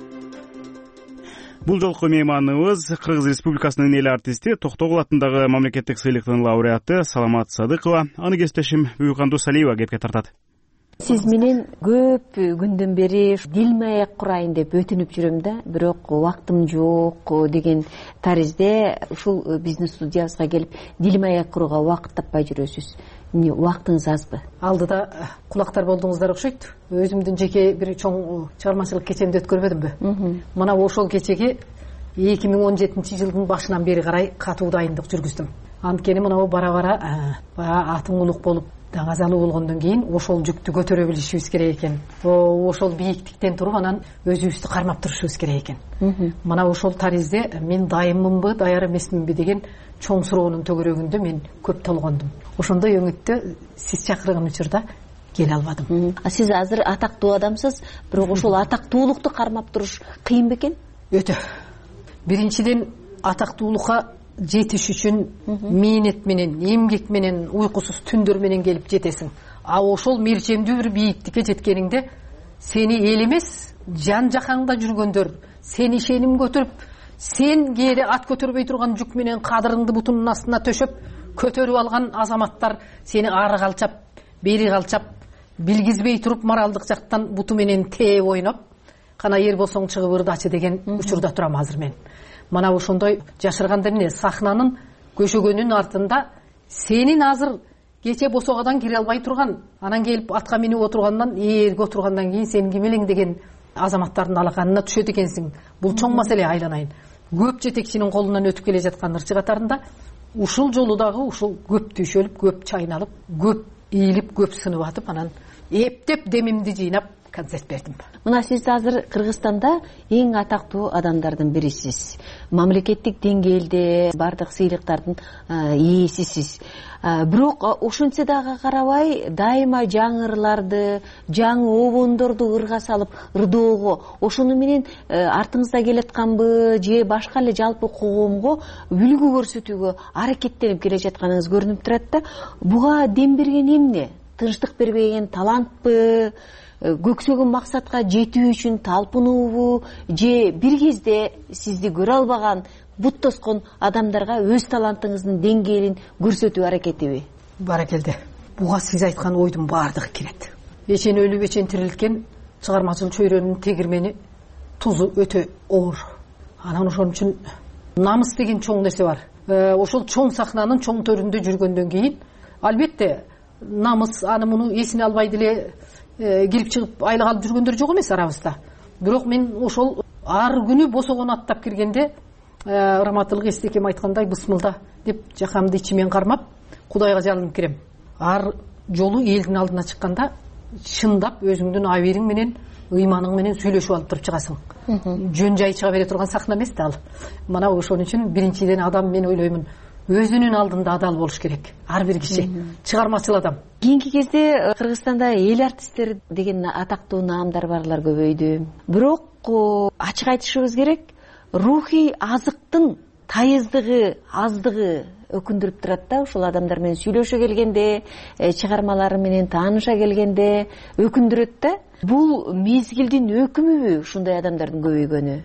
Бул жолку мейманыбыз Кыргыз Республикасынын эл артисти, Токтогул атындагы мамлекеттик сыйлыктын лауреаты Саламат Садыкова. Аны кесиптешим Буюкандуу Салиева кепке тартат. Сиз менен көп күндөн бери дилмаек курайын деп өтүнүп жүрөм да, бирок убактым жок деген таризде ушул биздин студиябызга келип дилмаек курууга убакыт таппай жүрөсүз. Эмне убактыңыз азбы? Алдыда кулактар болдуңуздар окшойт. Өзүмдүн жеке бир чоң чыгармачылык кечемди өткөрбөдүмбү? Мына ошол кечеге эки миң он жетинчи жылдын башынан бери карай катуу дайындык жүргүздүм. Анткени мына бара-бара баягы атың улук болуп даңазалуу болгондон кийин ошол жүктү көтөрө билишибиз керек экен. Ошол бийиктиктен туруп анан өзүбүздү кармап турушубуз керек экен. Мына ошол таризде мен дайыммынбы, даяр эмесминби деген чоң суроонун төгөрөгүндө мен көп толгондум. Ошондой өңүттө сиз чакырган учурда келе албадым. А сиз азыр атактуу адамсыз, бирок ошол атактуулукту кармап туруш кыйын бекен? Өтө. Биринчиден атактуулукка жетиш үчүн мээнет менен, эмгек менен, уйкусуз түндөр менен келип жетесиң. А ошол мерчемдүү бир бийиктикке жеткениңде сени эл эмес, жан жакаңда жүргөндөр сени ишеним көтөрүп, сен кээде ат көтөрбөй турган жүк менен кадырыңды бутунун астына төшөп көтөрүп алган азаматтар сени ары калчап, бери калчап, билгизбей туруп моралдык жактан буту менен тээп ойноп, кана эр болсоң чыгып ырдачы деген учурда турам азыр мен. Мана ошондой жашырганда эмне сахнанын көшөгөнүн артында сенин азыр кече босогадан кире албай турган, анан келип атка минип отургандан, ээрге отургандан кийин сен ким элең деген азаматтардын алаканына түшөт экенсиң. Бул чоң маселе, айланайын. Көп жетекчинин колунан өтүп келе жаткан ырчы катарында ушул жолу дагы ушул көп түйшөлүп, көп чайналып, көп ийилип, көп сынып атып, анан эптеп демимди жыйнап концерт бердим. Мына сиз азыр Кыргызстанда эң атактуу адамдардын бирисиз. Мамлекеттик деңгээлде бардык сыйлыктардын ээсисиз. Бирок ошентсе дагы карабай, дайыма жаңырларды, жаңы обондорду ырга салып ырдоого, ошону менен артыңызда келатканбы же башка эле жалпы коомго үлгү көрсөтүүгө аракеттенип келе жатканыңыз көрүнүп турат да. Буга дем берген эмне? Тынчтык бербеген талантпы? Көксөгөн максатка жетүү үчүн талпынуубу же бир кезде сизди көрө албаган, бут тоскон адамдарга өз талантыңыздын деңгээлин көрсөтүү аракетиби? Баракелде. Буга сиз айткан ойдун баардыгы кирет. Эчен өлүп, эчен тирилткен чыгармачыл чөйрөнүн тегирмени тузу өтө оор. Анан ошон үчүн намыс деген чоң нерсе бар. Ошол чоң сахнанын чоң төрүндө жүргөндөн кийин албетте намыс аны муну эсине албай деле кирип чыгып айлык алып жүргөндөр жок эмес арабызда. Бирок мен ошол ар күнү босогон аттап киргенде Раматылык эстекем айткандай бысмылда деп жакамды ичимен кармап Кудайга жалынып кирем. Ар жолу элдин алдына чыкканда чындап өзүңдүн абийириң менен, ыйманың менен сүйлөшүп алып туруп чыгасың. Жөн жай чыга бере турган сахна эмес да ал. Мына ошон үчүн биринчиден адам мен ойлоймун өзүнүн алдында адал болуш керек. Ар бир киши чыгармачыл адам. Кийинки кезде Кыргызстанда эл артисттери деген атактуу наамдар барлар көбөйдү. Бирок ачык айтышыбыз керек, рухий азыктын тайыздыгы, аздыгы өкүндүрүп турат да. Ушул адамдар менен сүйлөшө келгенде, чыгармалары менен тааныша келгенде өкүндүрөт да. Бул мезгилдин өкүмүбү ушундай адамдардын көбөйгөнү?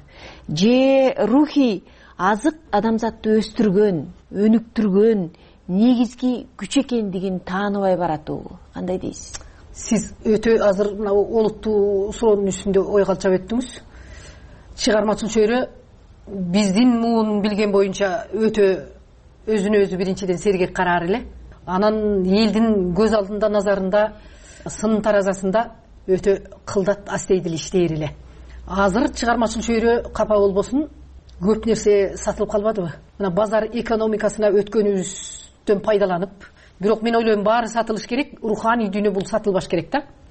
Же рухий азык адамзатты өстүргөн, өнүктүргөн негизги күч экендигин тааныбай баратуу? Кандай дейсиз? Сиз өтө азыр мына олуттуу суроонун үстүндө ой калчап өттүңүз. Чыгармачыл чөйрө биздин муун билген боюнча өтө өзүнө өзү биринчиден сергек караар эле. Анан элдин көз алдында, назарында, сын таразасында өтө кылдат астейдил иштейр эле. Азыр чыгармачыл чөйрө капа болбосун, көп нерсе сатылып калбадыбы? Мына базар экономикасына өткөнүбүздөн пайдаланып, бирок мен ойлойм баары сатылыш керек, руханий дүйнө бул сатылбаш керек да.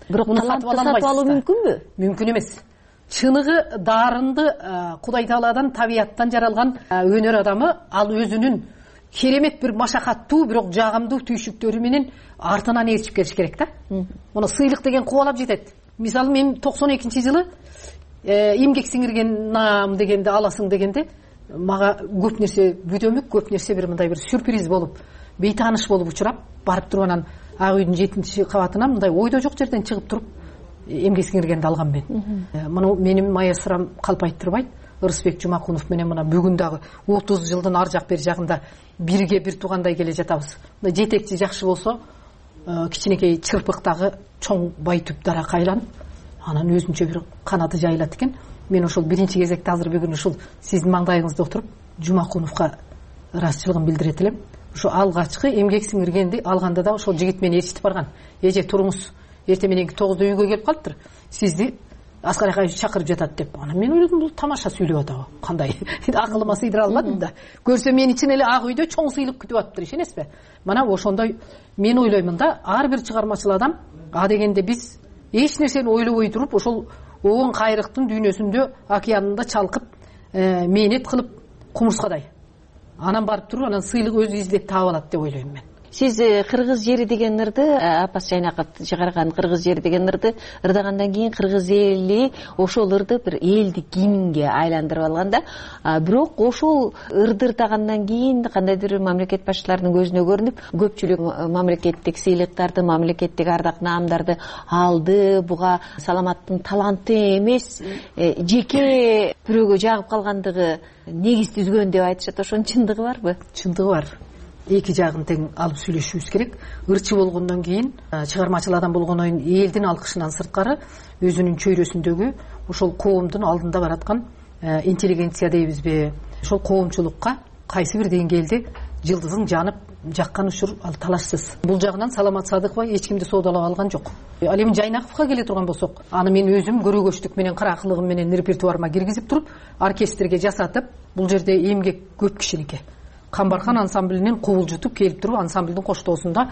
бирок талантты сатып алуу мүмкүнбү? Мүмкүн эмес. Чыныгы дарынды Кудай Тааладан, табияттан жаралган өнөр адамы ал өзүнүн керемет бир машакаттуу, бирок жагымдуу түйшүктөрү менен артынан ээрчип келиш керек да. Муну сыйлык деген кубалап жетет. Мисалы мен токсон экинчи жылы эмгек сиңирген наам дегенди аласың дегенде мага көп нерсе бүдөмүк, көп нерсе бир мындай бир сюрприз болуп, бейтааныш болуп учурап, барып туруп анан Ак үйдүн жетинчи кабатынан мындай ойдо жок жерден чыгып туруп эмгек сиңиргенди алгам мен. Муну менин майасырам калпайт турбайт. Ырысбек Жумакунов менен мына бүгүн дагы отуз жылдын ар жак бери жагында бирге бир туугандай келе жатабыз. Мына жетекчи жакшы болсо, кичинекей чырпыктагы чоң бай түп дарак айланып, анан өзүнчө бир канаты жайылат экен. Мен ошол биринчи кезекте азыр бүгүн ушул сиздин маңдайыңызда отуруп Жумакуновго ыраазычылыгын билдирет элем. Ошо алгачкы эмгек сиңиргенди алганда да ошол жигит мени ээрчитип барган. Эже туруңуз, эртең мененки тогузда үйгө келип калыптыр. Сизди Аскар Акаевич чакырып жатат деп. Анан мен ойлодум, бул тамаша сүйлөп атабы? Кандай? Акылыма сыйдыра албадым да. Көрсө мен ичин эле Ак үйдө чоң сыйлык күтүп атыптыр, ишенесизби? Мына ошондой мен ойлоймун да, ар бир чыгармачыл адам а дегенде биз эч нерсени ойлобой туруп, ошол оон кайрыктын дүйнөсүндө, океанында чалкып, мээнет кылып кумурскадай. Анан барып туруп, анан сыйлык өзү издеп таап алат деп ойлойм мен. Сиз кыргыз жери деген ырды, апас Жайнаков чыгарган кыргыз жери деген ырды ырдагандан кийин кыргыз эли ошол ырды бир элдик гимнге айландырып алган да. Бирок ошол ырды ырдагандан кийин кандайдыр мамлекет башчыларынын көзүнө көрүнүп, көпчүлүк мамлекеттик сыйлыктарды, мамлекеттик ардак наамдарды алды. Буга Саламаттын таланты эмес, жеке бирөөгө жагып калгандыгы негиз түзгөн деп айтышат. Ошонун чындыгы барбы? Чындыгы бар. Эки жагын тең алып сүйлөшүбүз керек. Ырчы болгондон кийин, чыгармачыл адам болгондон кийин элдин алкышынан сырткары өзүнүн чөйрөсүндөгү ошол коомдун алдында бараткан интеллигенция дейбизби, ошол коомчулукка кайсы бир деңгээлде жылдызың жанып жаккан учур ал талашсыз. Бул жагынан Саламат Садыкова эч кимди соодалап алган жок. Ал эми Жайнаковго келе турган болсок, аны мен өзүм көрөгөчтүк менен, каракылыгым менен репертуарыма киргизип туруп, оркестрге жасатып, бул жерде эмгек көп кишиники. Камбархан ансамблинин кубулжутуп келип туруп, ансамблдин коштоосунда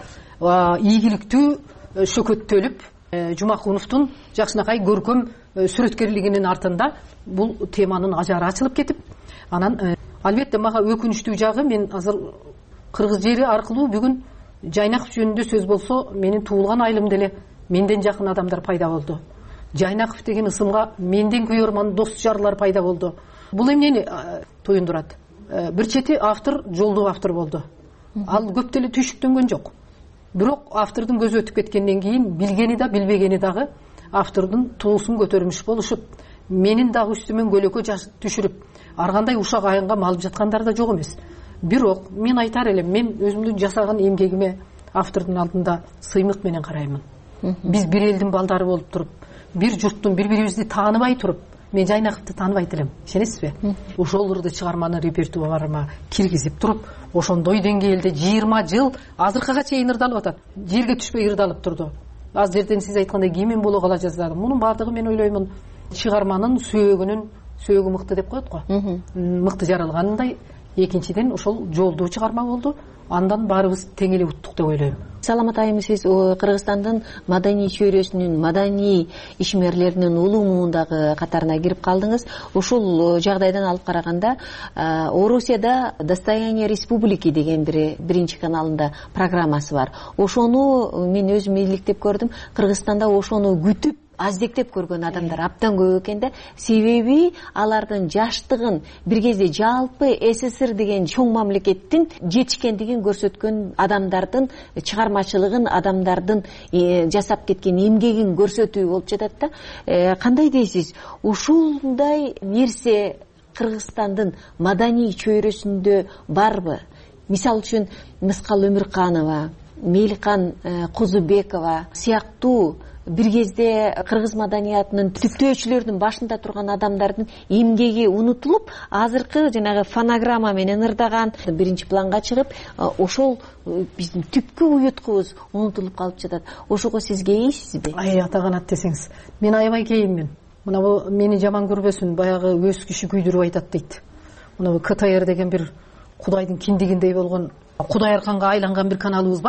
ийгиликтүү шөкөттөлүп, Жумакуновдун жакшынакай көркөм сүрөткерлигинин артында бул теманын ажары ачылып кетип, анан албетте мага өкүнүчтүү жагы, мен азыр кыргыз жери аркылуу бүгүн Жайнаков жөнүндө сөз болсо, менин туулган айылымда эле менден жакын адамдар пайда болду. Жайнаков деген ысымга менден күйөрман дос жарлар пайда болду. Бул эмнени туюндурат? Бир чети автор жолдуу автор болду. Ал көп деле түйшүктөнгөн жок. Бирок автордун көзү өтүп кеткенден кийин билгени да билбегени дагы автордун туусун көтөрмүш болушуп, менин дагы үстүмөн көлөкө түшүрүп, ар кандай ушак айынга малып жаткандар да жок эмес. Бирок мен айтар элем, мен өзүмдүн жасаган эмгегиме автордун алдында сыймык менен караймын. Биз бир элдин балдары болуп туруп, бир журттун бири-бирибизди тааныбай туруп, мен Жайнаковду тааныбайт элем, ишенесизби? Ошол ырды чыгарманы репертуарыма киргизип туруп, ошондой деңгээлде жыйырма жыл азыркыга чейин ырдалып атат. Жерге түшпөй ырдалып турду. Az жерден сиз айткандай кийимен боло кала жаздады. Мунун баардыгы мен ойлоймун, чыгарманын сөөгүнүн сөөгү мыкты деп коет го. Мыкты жаралгандай, экинчиден ошол жолдуу чыгарма болду. Андан баарыбыз тең эле уттук деп ойлойм. Саламат айым, сиз Кыргызстандын маданий чөйрөсүнүн, маданий ишмерлеринин улумундагы катарына кирип калдыңыз. Ушул жагдайдан алып караганда, Орусияда Достояние республики деген бир биринчи каналында программасы бар. Ошону мен өзүм иликтеп көрдүм. Кыргызстанда ошону күтүп аздектеп көргөн адамдар абдан көп экен да. Себеби алардын жаштыгын, бир кезде жалпы СССР деген чоң мамлекеттин жетишкендигин көрсөткөн адамдардын чыгармачылыгын, адамдардын жасап кеткен эмгегин көрсөтүү болуп жатат да. Кандай дейсиз? Ушундай нерсе Кыргызстандын маданий чөйрөсүндө барбы? Мисалы үчүн Мыскал Өмүрканова, Меликан Кузубекова сыяктуу бир кезде кыргыз маданиятынын түптөөчүлөрүнүн башында турган адамдардын эмгеги унутулуп, азыркы жанагы фонограмма менен ырдаган биринчи планга чыгып, ошол биздин түпкү уюткубуз унутулуп калып жатат. Ошого сиз кейисизби? Ай, атаганат десеңиз. Мен аябай кейиммин. Мына бу мени жаман көрбөсүн, баягы өз киши күйдүрүп айтат дейт. Мына бу КТР деген бир Кудайдын киндигиндей болгон, Кудай арканга айланган бир каналыбыз бар.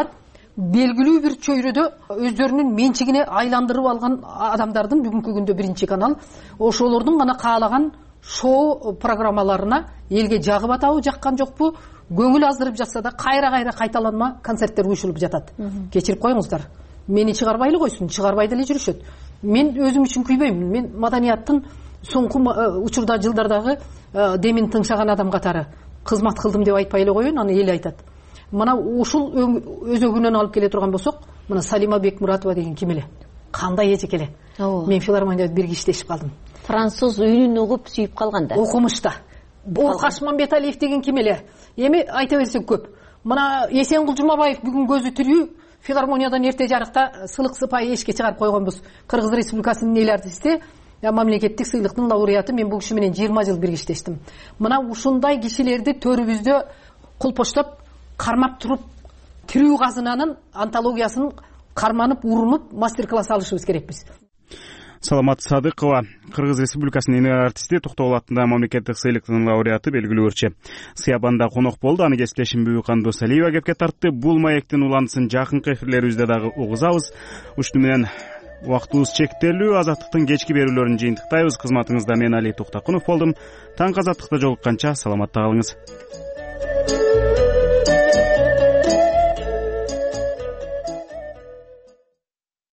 белгилүү бир чөйрөдө өздөрүнүн менчигине айландырып алган адамдардын бүгүнкү күндө биринчи канал ошолордун гана каалаган шоу программаларына элге жагып атабы жаккан жокпу көңүл аздырып жатса да кайра кайра кайталанма концерттер уюшулуп жатат. Кечирип коюңуздар, мени чыгарбай эле койсун, чыгарбай деле жүрүшөт. Мен өзүм үчүн күйбөйм. Мен маданияттын соңку учурда жылдардагы демин тыңшаган адам катары кызмат кылдым деп айтпай эле коеюн, аны эл айтат. Мына ушул өзөгүнөн алып келе турган болсок, мына Салима Бекмуратова деген ким эле? Кандай эжек эле? Мен филармонияда бирге иштешип калдым. Француз үнүн угуп сүйүп калганда. Окумушта. Оркаш Мамбеталиев деген ким эле? Эми айта берсек көп. Мына Эсенгул Жумабаев бүгүн көзү тирүү филармониядан эрте жарыкта сыйлык сыпайы эшикке чыгарып койгонбуз. Кыргыз Республикасынын эл артисти, мамлекеттик сыйлыктын лауреаты. Мен бул киши менен жыйырма жыл бирге иштештим. Мына ушундай кишилерди төрүбүздө кулпоштоп кармап туруп тирүү казынанын антологиясын карманып урунуп мастер-класс алышыбыз керекпиз. Саламат Садыкова, Кыргыз Республикасынын эл артисти, Токтогул атындагы мамлекеттик сыйлыктын лауреаты, белгилүү ырчы. Сыябанда конок болду. Аны кесиптешим Бүкандуу Салиева кепке тартты. Бул маектин уландысын жакынкы эфирлерибизде дагы угузабыз. Ушуну менен убактыбыз чектелүү. Азаттыктын кечки берүүлөрүн жыйынтыктайбыз. Кызматыңызда мен Али Туктакунов болдум. Таң азаттыкта жолукканча саламатта калыңыз.